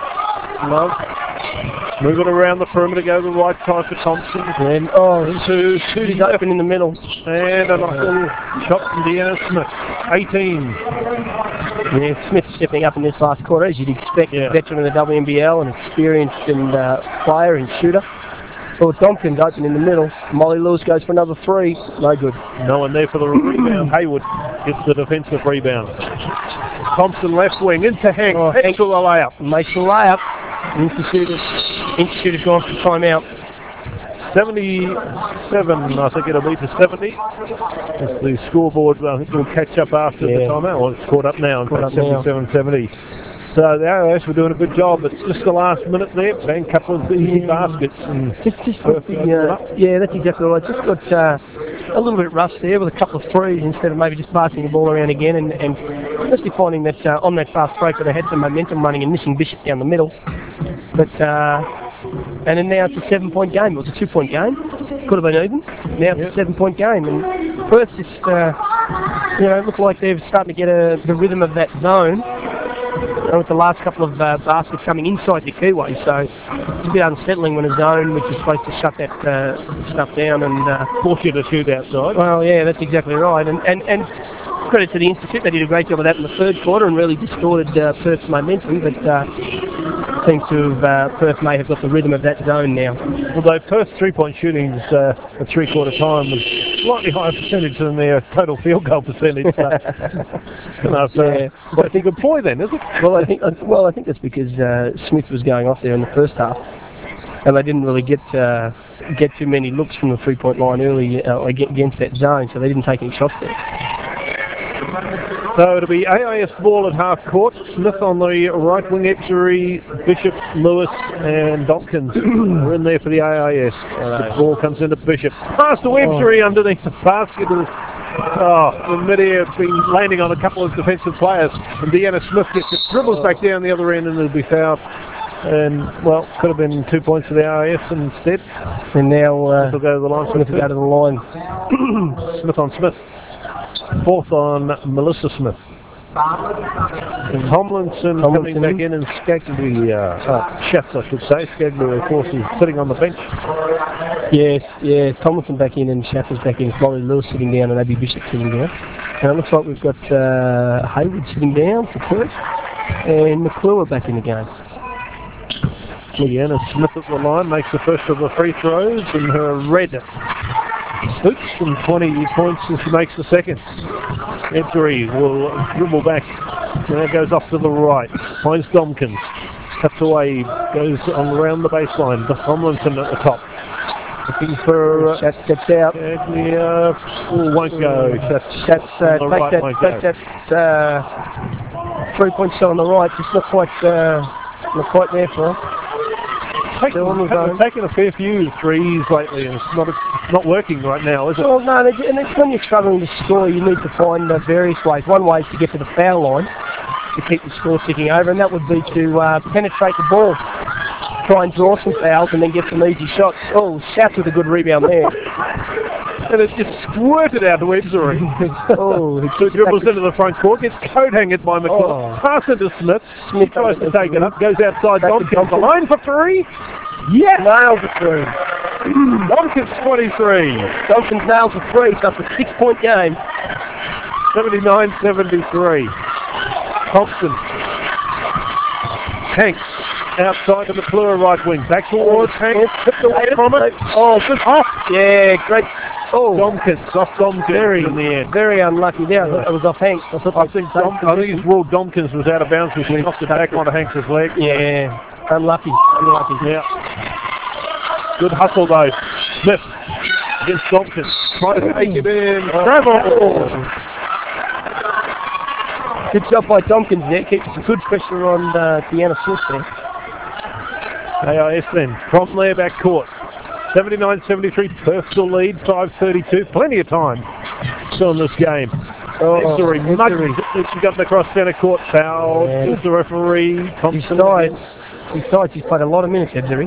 Move it around the perimeter, go to the right side for Thompson. And Shooty's open in the middle. And a little shot from Deanna Smith. 18. Yeah, Smith stepping up in this last quarter, as you'd expect. Yeah. Veteran of the WNBL, an experienced player and shooter. So Tompkins open in the middle. Molly Lewis goes for another 3. No good. No one there for the rebound. Hayward gets the defensive rebound. Thompson left wing into Hanks. Hanks to the layup. Makes the layup. Institute has gone for timeout. 77, I think it'll be to 70. As the scoreboard, I think, will catch up after the timeout. Well, it's caught up now. 77-70. So the AIS were doing a good job. It's just the last minute there. Bang, couple of easy baskets. And Just got yeah, that's exactly right. Just got a little bit rushed there with a couple of threes instead of maybe just passing the ball around again, and especially finding that on that fast break that they had some momentum running and missing Bishop down the middle. But and then now it's a 7-point game. It was a 2-point game. Could have been even. Now it's a 7-point game, and Perth just look like they're starting to get the rhythm of that zone. With the last couple of baskets coming inside the keyway, so it's a bit unsettling when a zone which is supposed to shut that stuff down and force you to shoot outside. Well, yeah, that's exactly right. And credit to the Institute, they did a great job of that in the third quarter and really distorted Perth's momentum, but seems to have Perth may have got the rhythm of that zone now. Although Perth's 3-point shooting at three-quarter time was slightly higher percentage than their total field goal percentage. So I think a ploy then, is it? Well, I think that's because Smith was going off there in the first half, and they didn't really get too many looks from the 3-point line early against that zone, so they didn't take any shots there. So it'll be AIS ball at half court. Smith on the right wing, Exery, Bishop, Lewis and Dompkins are in there for the AIS. The ball comes into Bishop. Pass to Exery underneath the basket. The mid-air has been landing on a couple of defensive players. And Deanna Smith gets it, dribbles back down the other end and it'll be fouled. And, well, could have been 2 points for the AIS instead. And now Smith will go to the line. Smith will go to the line. Smith on Smith. Fourth on Melissa Smith. And Tomlinson coming back in and Skaggley, Shafts I should say. Skaggley of course is sitting on the bench. Yes, Tomlinson back in and Shafts back in. Laurie Lewis sitting down and Abby Bishop sitting down. And it looks like we've got Hayward sitting down for Perth and McClure back in the game. Leanna Smith at the line makes the first of the free throws in her red suits and 20 points as she makes the second. Edgery will dribble back. Now goes off to the right. Finds Domkins. Cuts away. Goes on around the baseline. Tomlinson at the top. Looking for... Shatz steps out. Won't go. Shatz take that 3-point shot on the right. Just not quite there for her. Taking a fair few threes lately, and it's not working right now, is it? Well, no, and it's when you're struggling to score, you need to find various ways. One way is to get to the foul line to keep the score ticking over, and that would be to penetrate the ball, try and draw some fouls, and then get some easy shots. Oh, Shafts with a good rebound there. And it just squirted out to Edgery. He dribbles into the front court, gets coat hanged by McClure. Pass it to Smith. Smith tries to take it up, goes outside. Domkins the line for three. Yes! Nails the three. Domkins 23. Domkins nails the three, so it's a 6-point game. 79-73. Thompson. Hanks outside to McClure right wing. Back towards Hanks. Tipped away from it. Oh, good off. Yeah, great. Oh, Domkins, off Domkins in the end. Very unlucky there. I thought it was off Hanks. I think his Will Domkins was out of bounds, which knocked it back onto Hanks' leg. Yeah, unlucky. Yeah. Good hustle though. Smith against Domkins. Trying to take it in. Travel. Good job by Domkins there. Keeps some good pressure on Deanna Smith there. AIS then from their back court. 79-73, Perth still lead, 5:32, plenty of time still in this game. Exery mugged, she got across centre court, foul, the referee, Thompson. Besides, she's played a lot of minutes, Exery.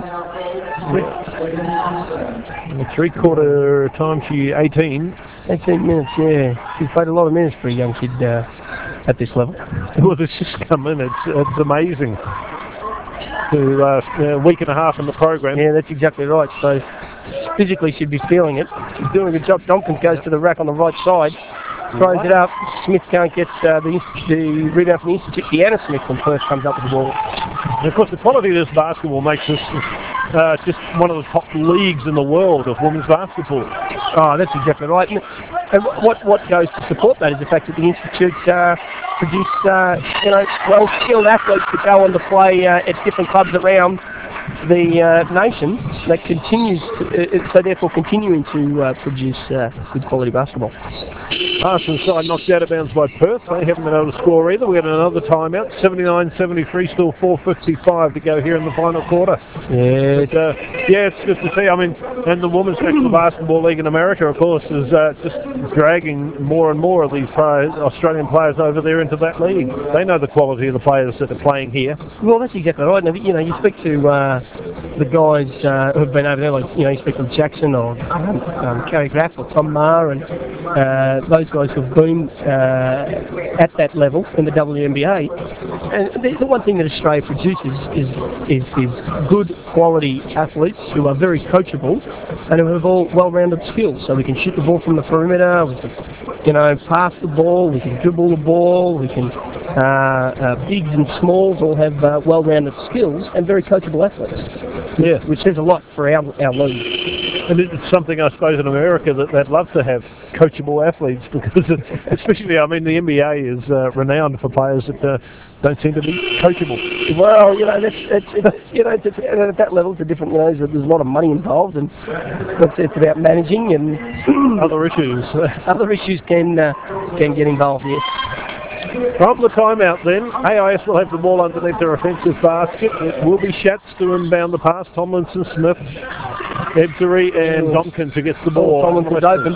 In the three-quarter time, she 18. 18 minutes, yeah. She's played a lot of minutes for a young kid at this level. Well, it's just come in, it's amazing. A week and a half in the program. Yeah, that's exactly right. So physically she'd be feeling it. She's doing a good job. Domkins goes to the rack on the right side, throws it up. Smith can't get the rebound from the Institute. Deanna Smith from Perth comes up with the ball. And of course, the quality of this basketball makes this just one of the top leagues in the world of women's basketball. Oh, that's exactly right. And what goes to support that is the fact that the Institute produce well-skilled athletes to go on to play at different clubs around the nation that continues, so therefore continuing to produce good quality basketball. Parsons side knocked out of bounds by Perth. They haven't been able to score either. We had another timeout. 79-73, still 4:55 to go here in the final quarter. Yeah, But, yeah, it's good to see. I mean, and the Women's National Basketball League in America, of course, is just dragging more and more of these Australian players over there into that league. They know the quality of the players that are playing here. well, that's exactly right. Now, you know, you speak to the guys who've been over there, like, you know, you speak to Jackson or Kerry Graff or Tom Maher, and those guys who've been at that level in the WNBA. And the one thing that Australia produces is good quality athletes who are very coachable and who have all well-rounded skills. So we can shoot the ball from the perimeter, we can, you know, pass the ball, we can dribble the ball, we can bigs and smalls all have well-rounded skills and very coachable athletes. Yeah. Which says a lot for our league. And it's something, I suppose, in America that they'd love to have coachable athletes, because especially, I mean, the NBA is renowned for players that don't seem to be coachable. Well, you know, it's you know, at that level, it's a different, you know, there's a lot of money involved, and it's about managing and Other issues. other issues can get involved, yes. From the timeout then, AIS will have the ball underneath their offensive basket. It will be Schatz to inbound the pass. Tomlinson, Smith, Ebzery and Tompkins who gets the ball. Tomlinson's open.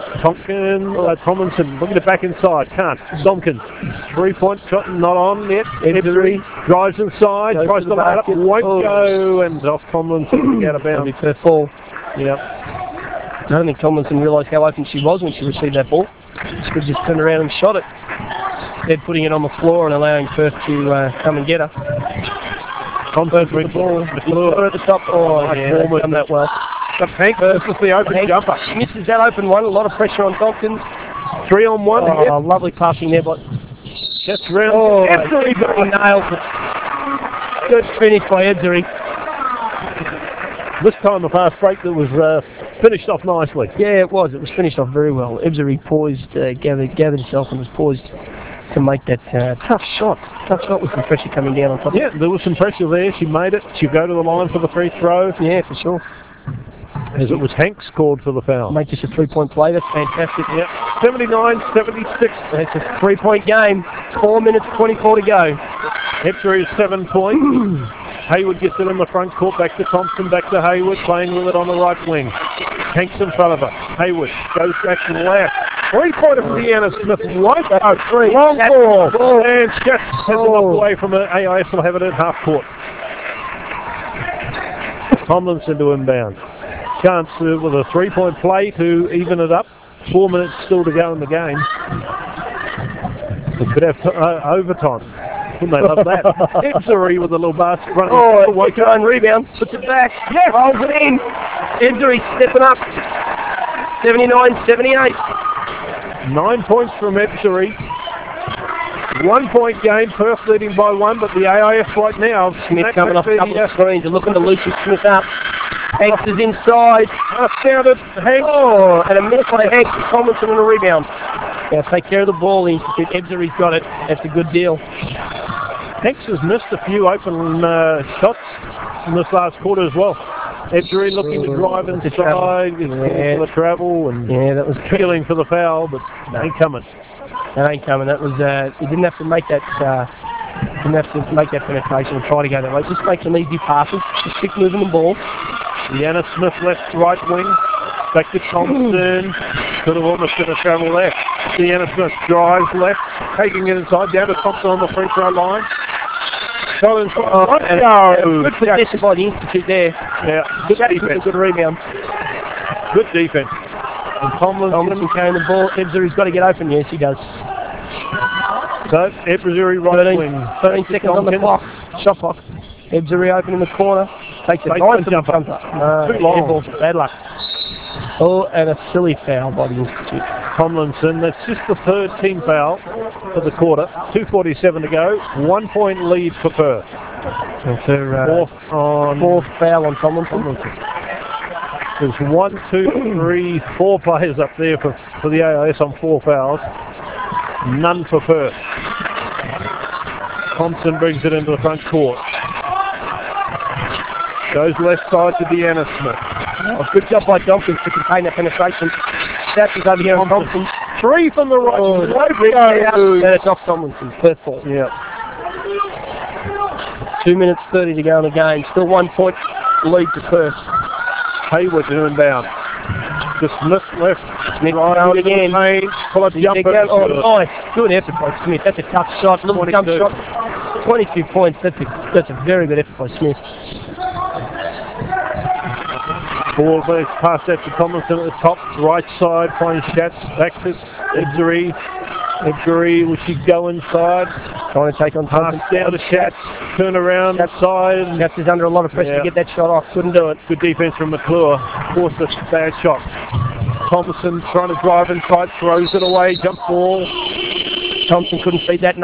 Tomlinson looking it back inside. Can't. Tompkins. 3-point shot not on yet. Ebzery drives inside. Tries to light up. Won't go. And off Tomlinson to get out of bounds. That'll be fair fall. Yep. I don't think Tomlinson realised how open she was when she received that ball. She could just turn around and shot it. Instead putting it on the floor and allowing Perth to come and get her. Thompson with the ball. Her at the top. Oh, yeah, they've done that well. But Hank versus the open jumper. She misses that open one. A lot of pressure on Tompkins. 3-on-1. Oh, lovely passing there, but Just round. oh, Ebzery nails it. Good finish by Ebzery. This time a fast break that was finished off nicely. Yeah, it was. It was finished off very well. Ebzery poised, gathered himself and was poised to make that tough shot. Tough shot with some pressure coming down on top. Yeah, there was some pressure there. She made it. She'll go to the line for the free throw. Yeah, for sure. As it was Hanks called for the foul. Make just a 3-point play. That's fantastic. Yep. 79-76. It's a 3-point game. 4 minutes 24 to go. Ebzery is 7 points. Hayward gets it in the front court, back to Thompson, back to Hayward, playing with it on the right wing. Hanks in front of her. Hayward goes back to the left. 3-pointer for Deanna Smith. Right out. Long ball. And Schatz has it knocked away from it. AIS will have it at half court. Tomlinson to inbound. Chance with a 3-point play to even it up. 4 minutes still to go in the game. We could have overtime. Wouldn't they love that? Ebzery with a little basket running. Oh, one try and rebound. Puts it back. Yes. Rolls it in. Ebzery stepping up. 79-78. 9 points from Ebzery. 1 point game. Perth leading by 1, but the AIS right now. Smith coming off a couple of screens and looking to loosen Smith up. Hanks is inside. Found it. Hanks. Oh, and a miss by Hanks. Tomlinson on a rebound. Yeah, take care of the ball. Ebzery's got it. That's a good deal. Hanks has missed a few open shots in this last quarter as well. Ebzery looking to drive inside, for the travel, and that was feeling for the foul, but ain't coming. That ain't coming. That was he didn't have to make that. Didn't have to make that penetration and try to go that way. Just make some easy passes. Just keep moving the ball. Deanna Smith left right wing. Back to Thompson. Could have almost been a travel there. Deanna Smith drives left, taking it inside, down to Thompson on the free throw line. Good position by the Institute there. Yeah, good defense. Good rebound. Good defense. And Tomlinson carrying the ball. Ebzery's got to get open. Yes, he does. So, Ebzery right wing. 13 seconds on the clock. Shot clock. Ebzery open in the corner. Takes a nice jumper. Too long. Bad luck. Oh, and a silly foul by the Institute. Tomlinson, that's just the third team foul for the quarter. 2:47 to go. 1 point lead for Perth. That's her fourth foul on Tomlinson. There's 1, 2, 3, 4 players up there for the AIS on 4 fouls. None for Perth. Thompson brings it into the front court. Goes left side to Deanna Smith. Oh, good job by Tompkins to contain that penetration. Stats is over here on Tompkins. 3 from the right. Oh, and it's off Tomlinson. First ball. Yeah. 2 minutes 30 to go in the game. Still 1 point lead to Perth. Hayward inbound. To Smith left. Smith going again. Pull up jumper. Oh, nice. Good effort by Smith. That's a tough shot. Little jump shot. 22 points. That's a very good effort by Smith. Ball goes past that to Tomlinson at the top, right side, finds Schatz, back to Ebzery. Ebzery, will she go inside? Trying to take on Pass down to Schatz, turn around side. Schatz is under a lot of pressure to get that shot off, couldn't do it. Good defense from McClure, forced a bad shot. Thompson trying to drive inside, throws it away, jump ball. Thompson couldn't feed that,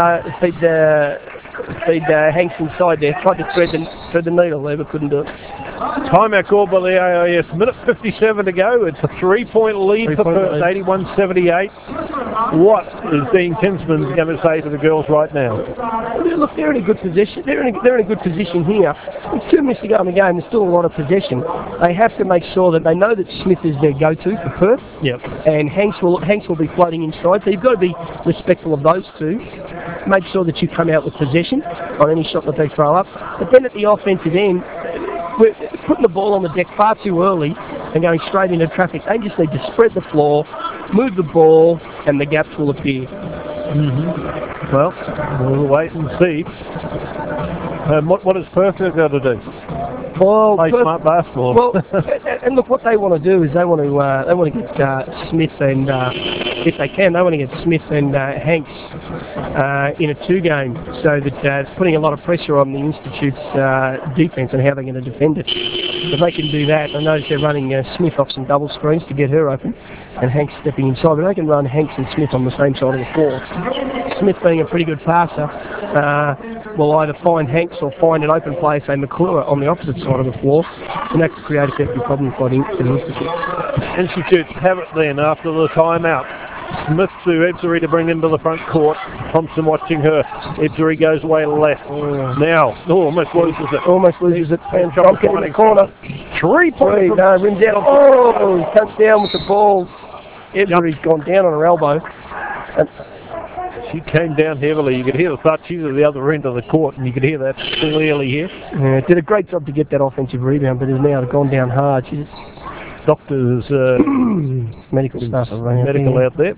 feed Hanks inside there, tried to thread the needle there, but couldn't do it. Timeout called by the AIS. Minute 57 to go. It's a 3-point lead for Perth, 81-78. What is Dean Kinsman going to say to the girls right now? Look, they're in a good position. They're in a good position here. With 2 minutes to go in the game, there's still a lot of possession. They have to make sure that they know that Smith is their go-to for Perth. Yep. And Hanks will be floating inside. So you've got to be respectful of those two. Make sure that you come out with possession on any shot that they throw up. But then at the offensive end, we're putting the ball on the deck far too early and going straight into traffic. They just need to spread the floor, move the ball, and the gaps will appear. Mm-hmm. Well, we'll wait and see. What is Perth going to do? Well, play smart basketball. Well, and look, what they want to do is they want to get Smith and, if they can, they want to get Smith and Hanks in a 2-game, so that it's putting a lot of pressure on the Institute's defence and how they're going to defend it. If they can do that, I notice they're running Smith off some double screens to get her open, and Hanks stepping inside. But they can run Hanks and Smith on the same side of the floor. Smith, being a pretty good passer, will either find Hanks or find an open player, say McClure, on the opposite side of the floor, and that could create a safety problem for the Institute. Institute have it then after the timeout. Smith to Ebzery to bring into the front court. Thompson watching her. Ebzery goes away left. Now, almost loses it. Almost loses it. And Tompkins in the corner. 3 points. Rims out. Oh, he comes down with the ball. Ebzery's gone down on her elbow. And she came down heavily. You could hear the thud. She's at the other end of the court, and you could hear that clearly here. Yeah, did a great job to get that offensive rebound, but has now gone down hard. She's doctors, medical staff, medical out there.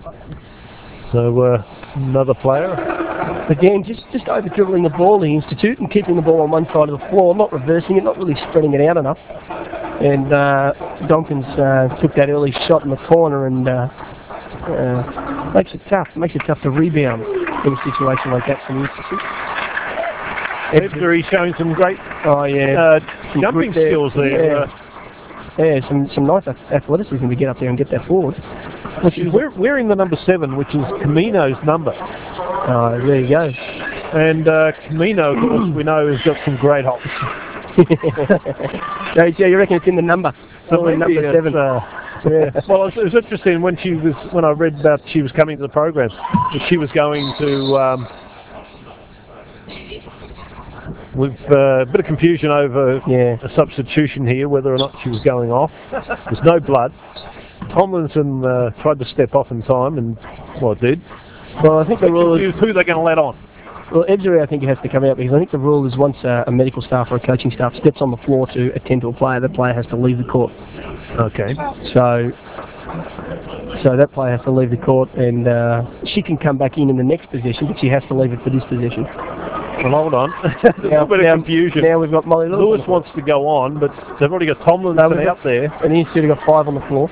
So another player. Again, just over dribbling the ball, the Institute, and keeping the ball on one side of the floor, not reversing it, not really spreading it out enough. And Donkins took that early shot in the corner and makes it tough. Makes it tough to rebound in a situation like that from the Institute. Ebzery showing some great jumping skills there. Yeah, some nice athleticism to get up there and get that forward. She's wearing the number 7, which is Camino's number. Oh, there you go. And Camino, of course, we know has got some great hops. So you reckon it's in the number? So number 7. Yeah. Well, it was interesting when I read about she was coming to the program, that she was going to. With a bit of confusion over a substitution here, whether or not she was going off. There's no blood. Tomlinson tried to step off in time, and did. Well, I think the rule is who they're going to let on. Well, Ebzery, I think it has to come out, because I think the rule is once a medical staff or a coaching staff steps on the floor to attend to a player, the player has to leave the court. Okay. So that player has to leave the court, and she can come back in the next possession, but she has to leave it for this possession. Well, hold on. There's a bit of confusion. Now we've got Molly Lewis. Lewis wants to go on, but they've already got Tomlinson out there. And the Institute have got 5 on the floor.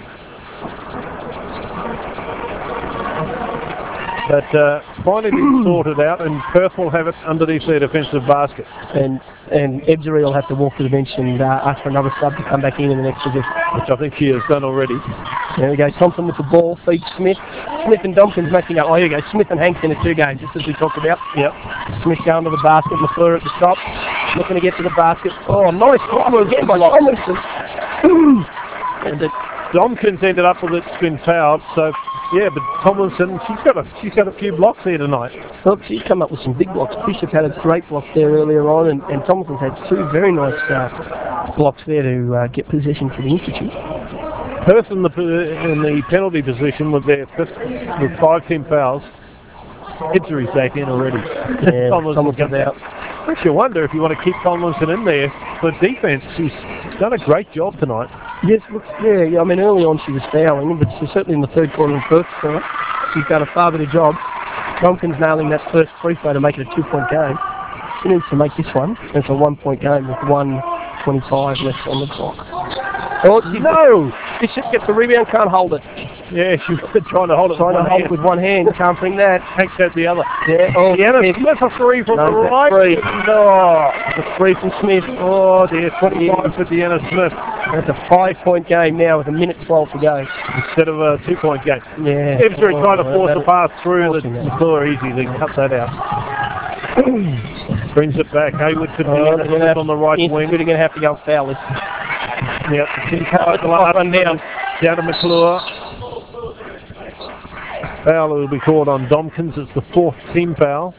But finally been sorted out, and Perth will have it underneath their defensive basket. And Ebzery will have to walk to the bench and ask for another sub to come back in the next position. Which I think she has done already. There we go. Thompson with the ball, feeds Smith. Smith and Dompkins matching up. Oh, here we go. Smith and Hanks in a 2-game, just as we talked about. Yep. Smith going to the basket, McClure at the top, looking to get to the basket. Oh, nice block again by Tomlinson. And Dompkins ended up with it been fouled, so yeah, but Tomlinson, she's got a few blocks here tonight. Look, she's come up with some big blocks. Bishop had a great block there earlier on, and Tomlinson's had 2 very nice blocks there to get possession for the Institute. Perth in the penalty position with their fifth, with 5 team fouls. Ibsery's back in already. Yeah, Tomlinson's out. Makes you wonder if you want to keep Tomlinson in there for defence. She's done a great job tonight. Yes, looks, yeah, I mean, early on she was fouling, but she's certainly in the third quarter and first quarter. She's done a far better job. Tompkins nailing that first free throw to make it a 2-point game. She needs to make this one. It's a 1-point game with 1:25 left on the clock. Oh, no! Bishop gets the rebound, can't hold it. Yeah, she was trying to hold it with one hand, can't bring that. Hanks had the other. Yeah, oh, Deanna Smith a free from the right. No, the free from Smith. Oh dear, 25 for Deanna Smith. That's a 5-point game now with 1:12 to go. Instead of a 2-point game. Yeah. Ibsery trying to force a pass through the McClure easy, they cut that out. Brings it back, Hayward for Deanna Smith on the right wing. We're going to have to go foul this. Yep, down to McClure. Foul will be called on Domkins. It's the 4th team foul.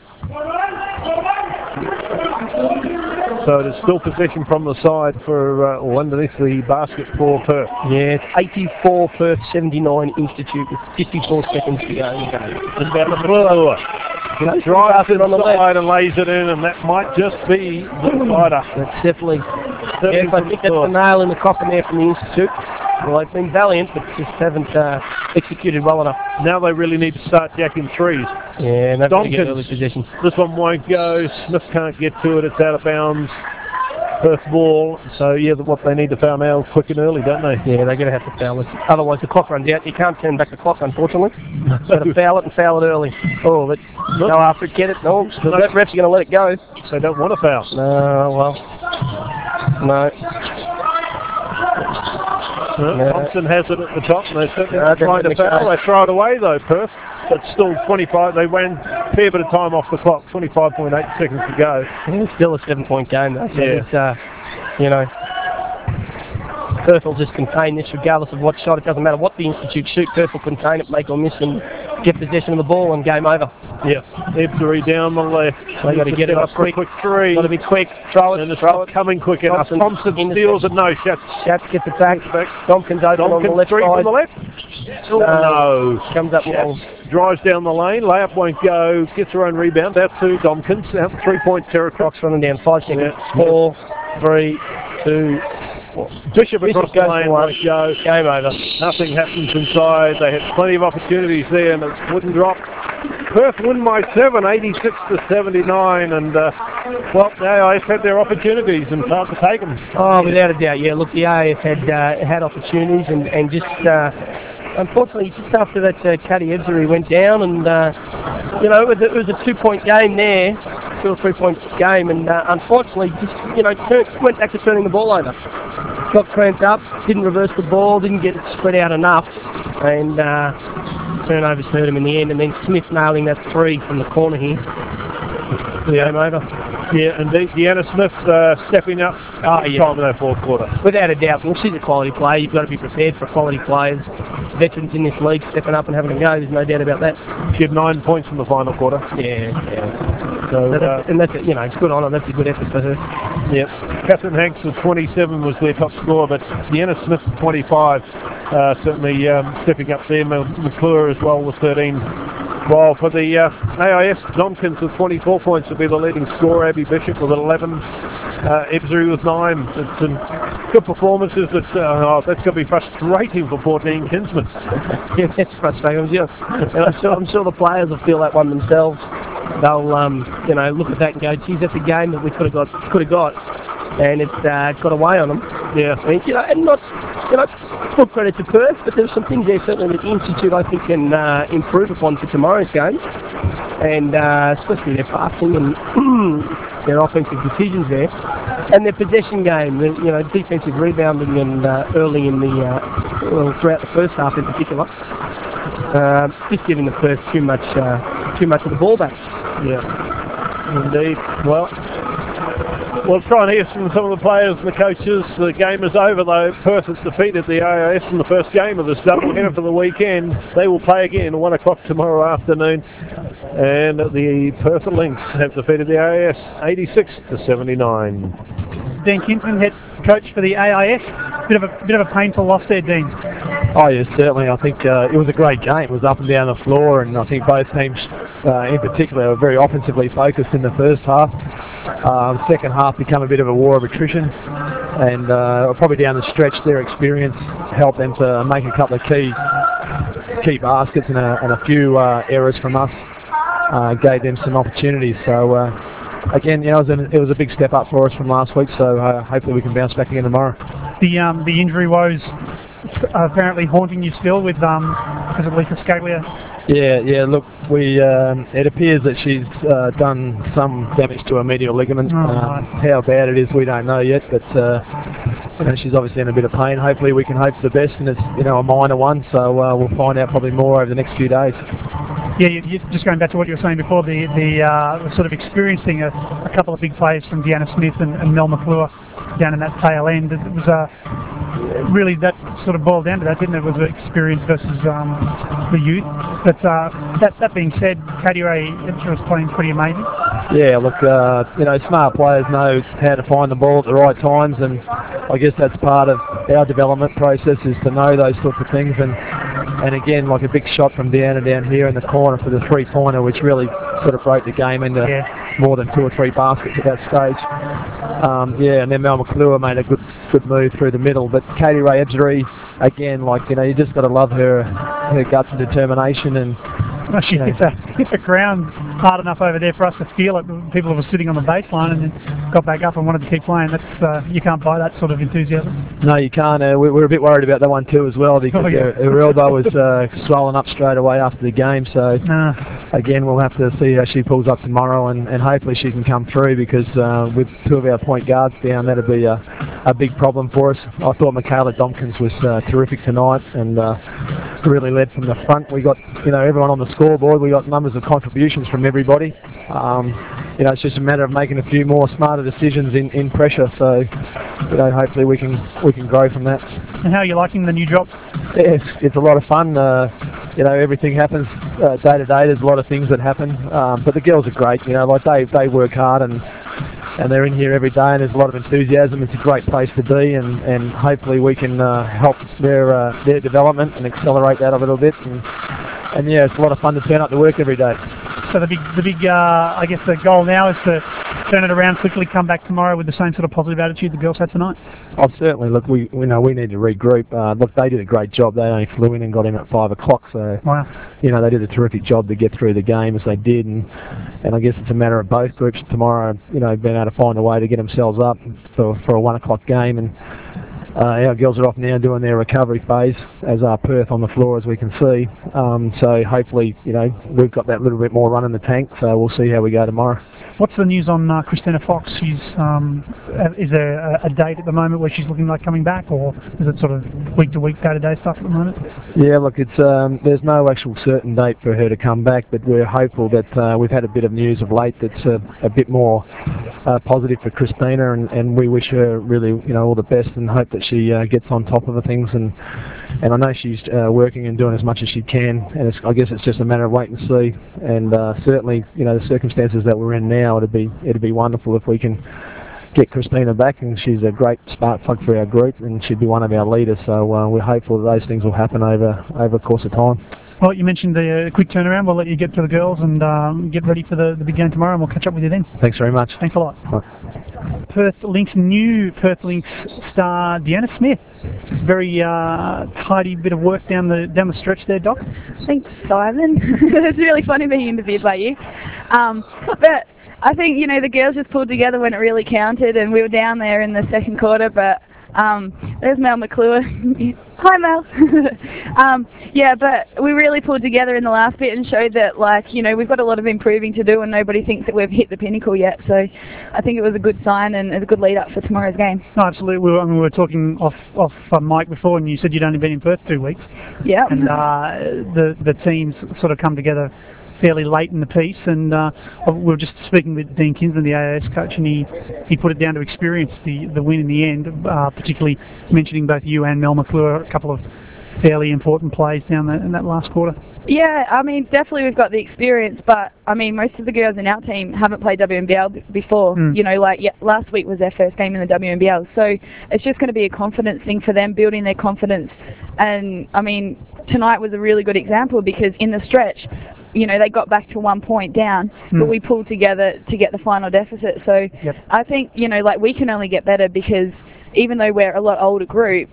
So it is still possession from the side for, or underneath the basket for Perth. Yeah, it's 84 Perth, 79 Institute with 54 seconds to go. It's about McClure. Drives it on the side and lays it in, and that might just be the divider. That's definitely yes, I think that's the nail in the coffin there from the Institute. Well, they've been valiant, but just haven't executed well enough. Now they really need to start jacking threes. Yeah, and they've got to get early possession. This one won't go. Smith can't get to it. It's out of bounds. Perth ball. So, yeah, what they need to foul now quick and early, don't they? Yeah, they're going to have to foul it. Otherwise, the clock runs out. You can't turn back the clock, unfortunately. You've got to foul it and foul it early. Oh, but go after it, get it. No, the refs are going to let it go. They don't want to foul. No, well, no. Thompson has it at the top, and they're certainly trying to foul. They throw it away, though, Perth. But still 25. They ran a fair bit of time off the clock. 25.8 seconds to go. Yeah, it's still a 7-point game, though. So yeah. It's, you know, Perth will just contain this regardless of what shot. It doesn't matter what the Institute shoot. Perth will contain it, make or miss, and get possession of the ball, and game over. Yes. Ibsery down the left. They got to get it up quick. Quick three. Got to be quick. Throw it. And it's not coming quick enough. Thompson steals it. No, Schatz gets it back. Tompkins open on the left side. On the left. No. Comes up long. Drives down the lane. Layup won't go. Gets her own rebound. Out to Domkins. Out 3-point territory. Clock's running down. 5 seconds. 4, 3, 2. Bishop across the lane, won't go. Game over. Nothing happens inside. They had plenty of opportunities there, and it wouldn't drop. Perth win by 7, 86-79, and well, the AIS had their opportunities and hard to take them. Oh, without a doubt, yeah. Look, the AIS had opportunities, and just unfortunately, just after that, Caddy Ibsery went down, and you know, it was a 2-point game there, 2 or 3-point game, and unfortunately, just went back to turning the ball over. Got cramped up, didn't reverse the ball, didn't get it spread out enough, and turnovers hurt him in the end. And then Smith nailing that 3 from the corner here. Game over. Yeah, and Deanna Smith stepping up time in that 4th quarter. Without a doubt. Well, she's a quality player. You've got to be prepared for quality players. Veterans in this league stepping up and having a go. There's no doubt about that. She had 9 points in the final quarter. Yeah. So, and that's it's good on her. That's a good effort for her. Yep. Catherine Hanks with 27 was their top scorer, but Deanna Smith with 25 certainly stepping up there. McClure as well with 13. While for the AIS, Domkins with 24 points will be the leading scorer. Abby Bishop with 11. Ibsery with 9. It's some good performances, but that's going to be frustrating for 14 Kinsman. Yeah, that's frustrating. I'm sure the players will feel that one themselves. They'll look at that and go, geez, that's a game that we could have got, and it's got away on them. Yeah. I mean, and not full credit to Perth, but there's some things there certainly that the Institute I think can improve upon for tomorrow's game, and especially their passing and their offensive decisions there, and their possession game, defensive rebounding and early in the throughout the first half in particular, just giving the Perth too much of the ball back. Yeah, indeed. Well, we'll try and hear from some of the players and the coaches. The game is over though. Perth has defeated the AIS in the first game of this doubleheader for the weekend. They will play again at 1 o'clock tomorrow afternoon. And the Perth Lynx have defeated the AIS 86-79. Dean Kinsman, head coach for the AIS. Bit of a painful loss there, Dean. Oh yes, certainly. I think it was a great game. It was up and down the floor, and I think both teams, in particular, were very offensively focused in the first half. Second half became a bit of a war of attrition, and probably down the stretch, their experience helped them to make a couple of key baskets, and a few errors from us gave them some opportunities. So again, it was a big step up for us from last week. So hopefully we can bounce back again tomorrow. The injury woes are apparently haunting you still with because of Lisa Scaglia. Yeah. Look, it appears that she's done some damage to her medial ligament. How bad it is, we don't know yet. But she's obviously in a bit of pain. Hopefully, we can hope for the best, and it's a minor one. So we'll find out probably more over the next few days. Yeah, just going back to what you were saying before, the sort of experiencing a couple of big players from Deanna Smith and Mel McClure down in that tail end. It was really that sort of boiled down to that, didn't it? It was experience versus the youth. But that being said, Katie Ray was playing pretty amazing. Yeah, look, smart players know how to find the ball at the right times, and I guess that's part of our development process, is to know those sorts of things. And again, like a big shot from Deanna down here in the corner for the three-pointer, which really sort of broke the game into more than 2 or 3 baskets at that stage. And then Mel McClure made a good move through the middle. But Katie Ray Ebzery, again, you just got to love her guts and determination. And she hit the ground hard enough over there for us to feel it. People were sitting on the baseline and then got back up and wanted to keep playing. That's you can't buy that sort of enthusiasm. No, you can't. We're a bit worried about that one too as well, because her elbow was swollen up straight away after the game. So again, we'll have to see how she pulls up tomorrow, and hopefully she can come through, because with 2 of our point guards down, that'd be a big problem for us. I thought Michaela Domkins was terrific tonight, and really led from the front. We got everyone on the scoreboard. We got numbers of contributions from everybody. It's just a matter of making a few more smarter decisions in pressure. So hopefully we can grow from that. And how are you liking the new job? Yeah, it's a lot of fun. Everything happens day to day. There's a lot of things that happen, but the girls are great. They work hard, and they're in here every day, and there's a lot of enthusiasm. It's a great place to be, and hopefully we can help their development and accelerate that a little bit. And yeah, it's a lot of fun to turn up to work every day. So the big I guess the goal now is to turn it around quickly, come back tomorrow with the same sort of positive attitude the girls had tonight. Oh, certainly. Look, we know we need to regroup. Look, they did a great job. They only flew in and got in at 5 o'clock, so wow. They did a terrific job to get through the game as they did, and I guess it's a matter of both groups tomorrow, being able to find a way to get themselves up for a 1 o'clock game. And our girls are off now doing their recovery phase, as are Perth on the floor, as we can see. So hopefully, we've got that little bit more run in the tank, so we'll see how we go tomorrow. What's the news on Christina Fox? She's is there a date at the moment where she's looking like coming back, or is it sort of week-to-week, day-to-day stuff at the moment? Yeah, look, it's there's no actual certain date for her to come back, but we're hopeful that we've had a bit of news of late that's a bit more positive for Christina, and we wish her really all the best, and hope that she gets on top of the things. And I know she's working and doing as much as she can, and I guess it's just a matter of wait and see. And certainly, the circumstances that we're in now, it'd be wonderful if we can get Christina back, and she's a great spark plug for our group, and she'd be one of our leaders. So we're hopeful that those things will happen over the course of time. Well, you mentioned the quick turnaround. We'll let you get to the girls and get ready for the big game tomorrow, and we'll catch up with you then. Thanks very much. Thanks a lot. New Perth Lynx star Deanna Smith. Very tidy bit of work down the stretch there, Doc. Thanks, Simon. It's really funny being interviewed by you. But I think, the girls just pulled together when it really counted, and we were down there in the second quarter, but there's Mel McClure. Hi, Mel. But we really pulled together in the last bit and showed that, we've got a lot of improving to do, and nobody thinks that we've hit the pinnacle yet. So I think it was a good sign and a good lead up for tomorrow's game. No, absolutely. We were talking off mic before, and you said you'd only been in Perth 2 weeks. Yeah. And the teams sort of come together fairly late in the piece, and we were just speaking with Dean Kinsman, the AIS coach, and he put it down to experience, the win in the end, particularly mentioning both you and Mel McClure, a couple of fairly important plays down in that last quarter? Yeah, I mean, definitely we've got the experience, but I mean, most of the girls in our team haven't played WNBL before. You know, like last week was their first game in the WNBL, so it's just going to be a confidence thing for them, building their confidence. And I mean, tonight was a really good example because in the stretch, you know, they got back to 1 point down, but we pulled together to get the final deficit. So I think, you know, like we can only get better because even though we're a lot older group,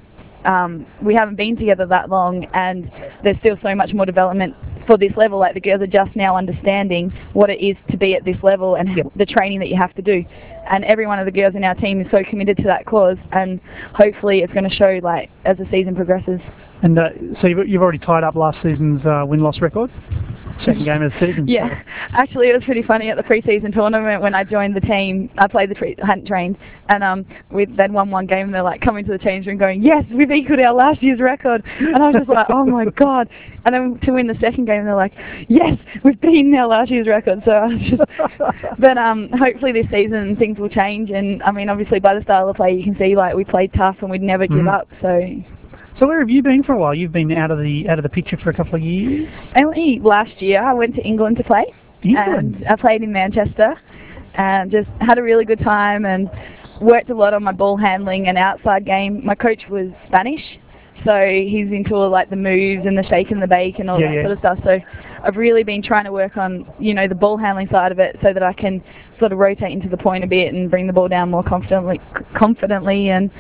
we haven't been together that long, and there's still so much more development for this level. Like the girls are just now understanding what it is to be at this level and the training that you have to do. And every one of the girls in our team is so committed to that cause, and hopefully it's going to show like as the season progresses. And so you've already tied up last season's win-loss record? Second game of the season. Yeah, actually it was pretty funny at the pre-season tournament when I joined the team. I played hadn't trained, and they'd won one game and they're like coming to the change room going, yes, we've equaled our last year's record. And I was just like, oh my god. And then to win the second game they're like, yes, we've beaten our last year's record. So I was just, but hopefully this season things will change, and I mean obviously by the style of play you can see like we played tough and we'd never give up. So where have you been for a while? You've been out of the picture for a couple of years? Only last year I went to England to play. And I played in Manchester and just had a really good time and worked a lot on my ball handling and outside game. My coach was Spanish, so he's into all like the moves and the shake and the bake and all that sort of stuff. So I've really been trying to work on, you know, the ball handling side of it so that I can sort of rotate into the point a bit and bring the ball down more confidently and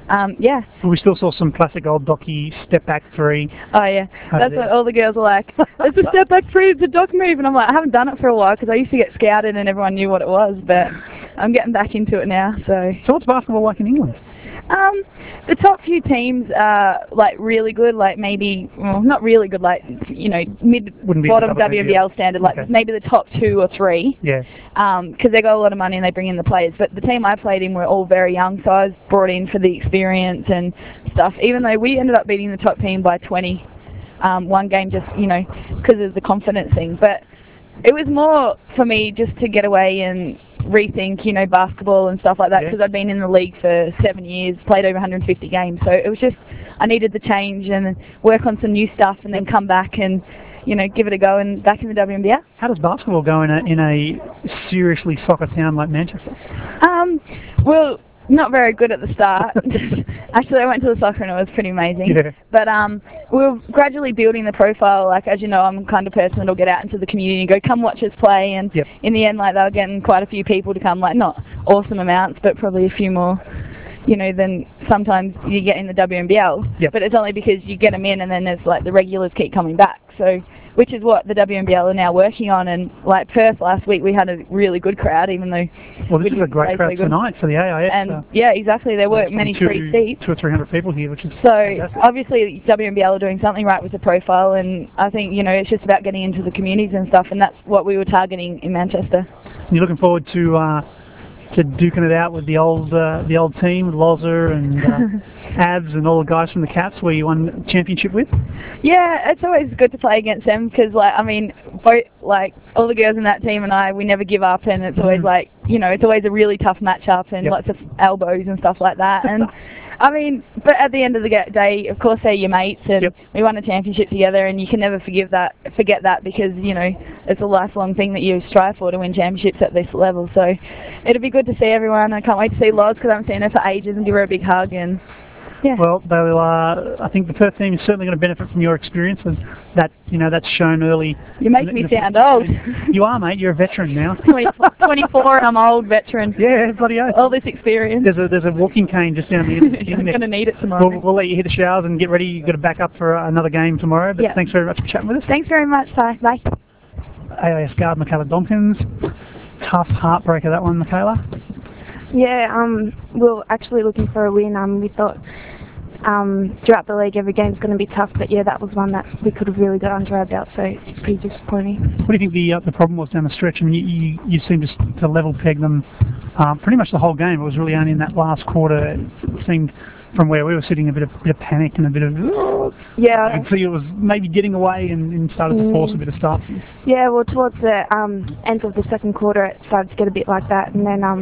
We still saw some classic old Docky step back three. Oh yeah, that's what all the girls are like. It's a step back three, it's a dock move, and I'm like, I haven't done it for a while because I used to get scouted and everyone knew what it was, but I'm getting back into it now. So what's basketball like in England? The top few teams are like really good, like maybe, well, not really good, like, you know, mid-bottom WNBL standard, like maybe the top 2 or 3. Yeah. Because they got a lot of money and they bring in the players. But the team I played in were all very young, so I was brought in for the experience and stuff, even though we ended up beating the top team by 20. One game just, you know, because of the confidence thing. But it was more for me just to get away and rethink, you know, basketball and stuff like that, because I'd been in the league for 7 years, played over 150 games, so it was just, I needed the change and work on some new stuff and then come back and, you know, give it a go and back in the WNBL. How does basketball go in a seriously soccer town like Manchester? Well, not very good at the start. Actually, I went to the soccer and it was pretty amazing. Yeah. But we were gradually building the profile. Like, as you know, I'm the kind of person that'll get out into the community and go, come watch us play. And in the end, like, they were getting quite a few people to come, like, not awesome amounts, but probably a few more, you know, than sometimes you get in the WNBL. But it's only because you get them in and then there's, like, the regulars keep coming back. So, which is what the WNBL are now working on. And like Perth last week, we had a really good crowd, even though... Well, this is a great crowd tonight for the AIS. And yeah, exactly. There weren't many free seats. 200 or 300 people here, which is so fantastic. Obviously WNBL are doing something right with the profile, and I think, you know, it's just about getting into the communities and stuff, and that's what we were targeting in Manchester. And you're looking forward to duking it out with the old team, Loza and Abs and all the guys from the Cats, where you won championship with? Yeah, it's always good to play against them because, like, I mean, both, like, all the girls in that team and I, we never give up, and it's always like, you know, it's always a really tough matchup and lots of elbows and stuff like that. And I mean, but at the end of the day, of course, they're your mates, and we won a championship together, and you can never forget that because, you know, it's a lifelong thing that you strive for, to win championships at this level. So it'll be good to see everyone. I can't wait to see Loz because I haven't seen her for ages, and give her a big hug. And yeah. Well, they will. I think the Perth team is certainly going to benefit from your experience, and that, you know, that's shown early. You make me sound old. You are, mate. You're a veteran now. 24, and I'm old veteran. Yeah, bloody oath. All this experience. There's a walking cane just down the I'm going to need it tomorrow. We'll let you hit the showers and get ready. You've got to back up for another game tomorrow. But thanks very much for chatting with us. Thanks very much. Bye. AIS guard Michaela Domkins. Tough heartbreaker, that one, Michaela. Yeah, we were actually looking for a win. We thought throughout the league every game's going to be tough, but yeah, that was one that we could have really got under our belt, so it's pretty disappointing. What do you think the problem was down the stretch? I mean, you seemed to level peg them pretty much the whole game. It was really only in that last quarter it seemed, from where we were sitting, a bit of panic and a bit of yeah. You could see it was maybe getting away and started to force a bit of stuff. Yeah, well, towards the end of the second quarter, it started to get a bit like that, and then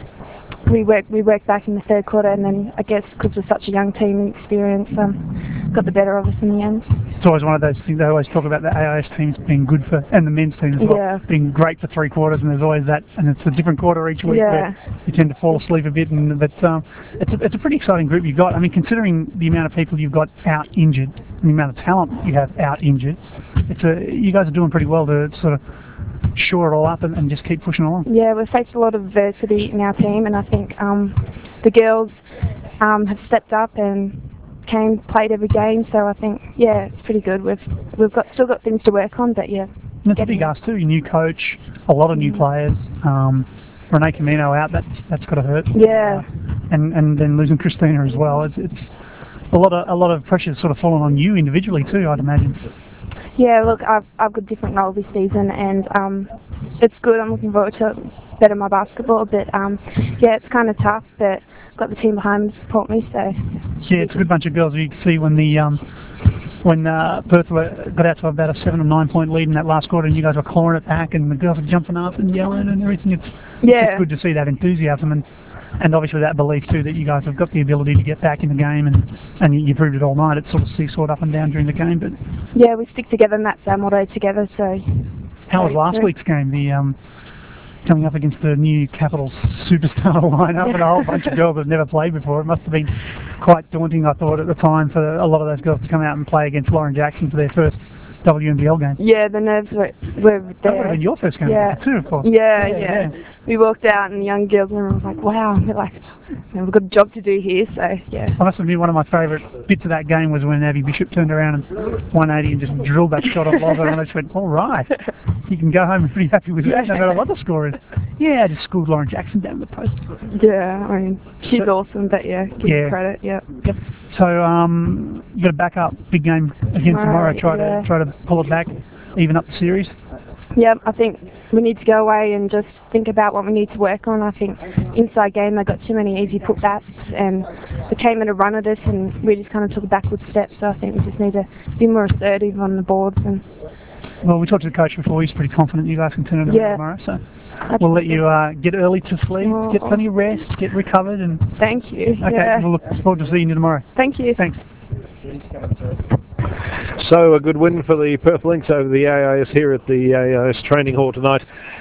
we worked back in the third quarter, and then I guess because we're such a young team and experience, got the better of us in the end. It's always one of those things. They always talk about the AIS teams being good for, and the men's team as well, Yeah. being great for 3 quarters, and there's always that, and it's a different quarter each week Yeah. where you tend to fall asleep a bit, but it's a pretty exciting group you've got. I mean, considering the amount of people you've got out injured, and the amount of talent you have out injured, you guys are doing pretty well to sort of shore it all up and just keep pushing along. Yeah, we've faced a lot of adversity in our team, and I think the girls have stepped up and played every game. So I think, yeah, it's pretty good. We've still got things to work on, but yeah. And it's a big ask too. Your new coach, a lot of new players. Renee Camino out. That's got to hurt. Yeah. And then losing Christina as well. It's a lot of pressure sort of falling on you individually too, I'd imagine. Yeah, look, I've got different roles this season, and it's good. I'm looking forward to better my basketball, but yeah, it's kind of tough, but I've got the team behind me to support me, so. Yeah, it's a good bunch of girls. You can see when Perth got out to about a 7 or 9 point lead in that last quarter, and you guys were clawing it back, and the girls are jumping up and yelling and everything. It's just good to see that enthusiasm and obviously that belief too that you guys have got the ability to get back in the game, and you proved it all night. It's sort of seesawed up and down during the game, but yeah, we stick together, and that's our motto, together. So. How was last week's game? The coming up against the new Capitals superstar lineup and a whole bunch of girls that have never played before. It must have been quite daunting, I thought, at the time for a lot of those girls to come out and play against Lauren Jackson for their first WNBL game. Yeah, the nerves were there. That would have been your first game too, of course. Yeah. We walked out and the young girls were like, wow, we're like, we've got a job to do here, so yeah. I must admit, one of my favourite bits of that game was when Abby Bishop turned around and 180 and just drilled that shot off Lover, and I just went, all right, you can go home and pretty happy with that, no matter what the score is. Yeah, I just schooled Lauren Jackson down the post. Yeah, I mean, she's awesome, but yeah, give her credit, yeah. Yep. So, you got to back up, big game again tomorrow, try to pull it back, even up the series. Yeah, I think we need to go away and just think about what we need to work on. I think inside game they got too many easy putbacks and they came at a run at us and we just kind of took a backward step. So I think we just need to be more assertive on the boards. Well, we talked to the coach before. He's pretty confident you guys can turn it around tomorrow. So we'll let you get early to sleep, get plenty of rest, get recovered. And thank you. Okay, we'll look forward to seeing you tomorrow. Thank you. Thanks. So a good win for the Perth Lynx over the AIS here at the AIS training hall tonight.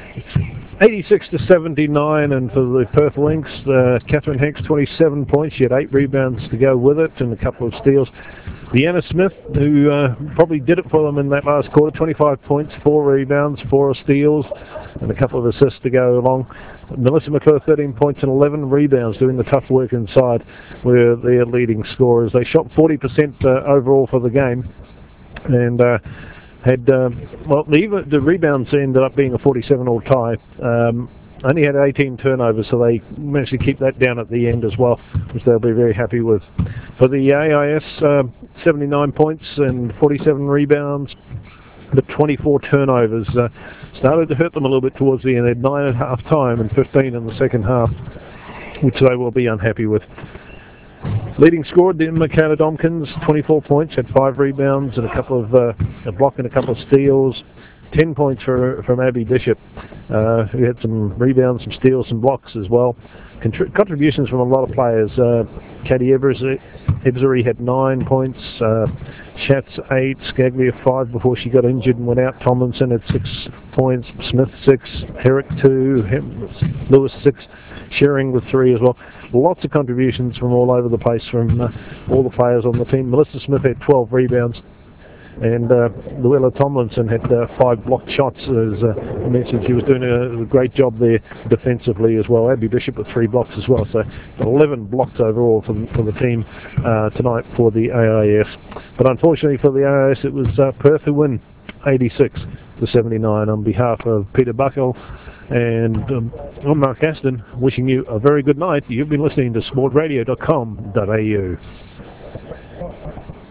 86-79, and for the Perth Lynx, Catherine Hanks 27 points. She had 8 rebounds to go with it and a couple of steals. Deanna Smith, who probably did it for them in that last quarter, 25 points, 4 rebounds, 4 steals, and a couple of assists to go along. Melissa McClure, 13 points and 11 rebounds, doing the tough work inside, were their leading scorers. They shot 40% overall for the game, and had the rebounds ended up being a 47-all tie. Only had 18 turnovers, so they managed to keep that down at the end as well, which they'll be very happy with. For the AIS, 79 points and 47 rebounds, but 24 turnovers. Started to hurt them a little bit towards the end. They had 9 at half time and 15 in the second half, which they will be unhappy with. Leading scorer, Michaela Domkins, 24 points, had 5 rebounds and a couple of a block and a couple of steals. 10 points from Abby Bishop, who had some rebounds, some steals, some blocks as well. Contributions from a lot of players. Katie Ebzery had 9 points, Schatz 8, Scaglia 5 before she got injured and went out. Tomlinson had 6 points, Smith 6, Herrick 2, Lewis 6, Shearing with 3 as well. Lots of contributions from all over the place from all the players on the team. Melissa Smith had 12 rebounds. And Luella Tomlinson had 5 blocked shots. As I mentioned, she was doing a great job there defensively as well. Abby Bishop with 3 blocks as well. So 11 blocks overall for the team tonight for the AIS. But unfortunately for the AIS, it was Perth who win 86-79. On behalf of Peter Buckle and I'm Mark Aston, wishing you a very good night. You've been listening to sportradio.com.au.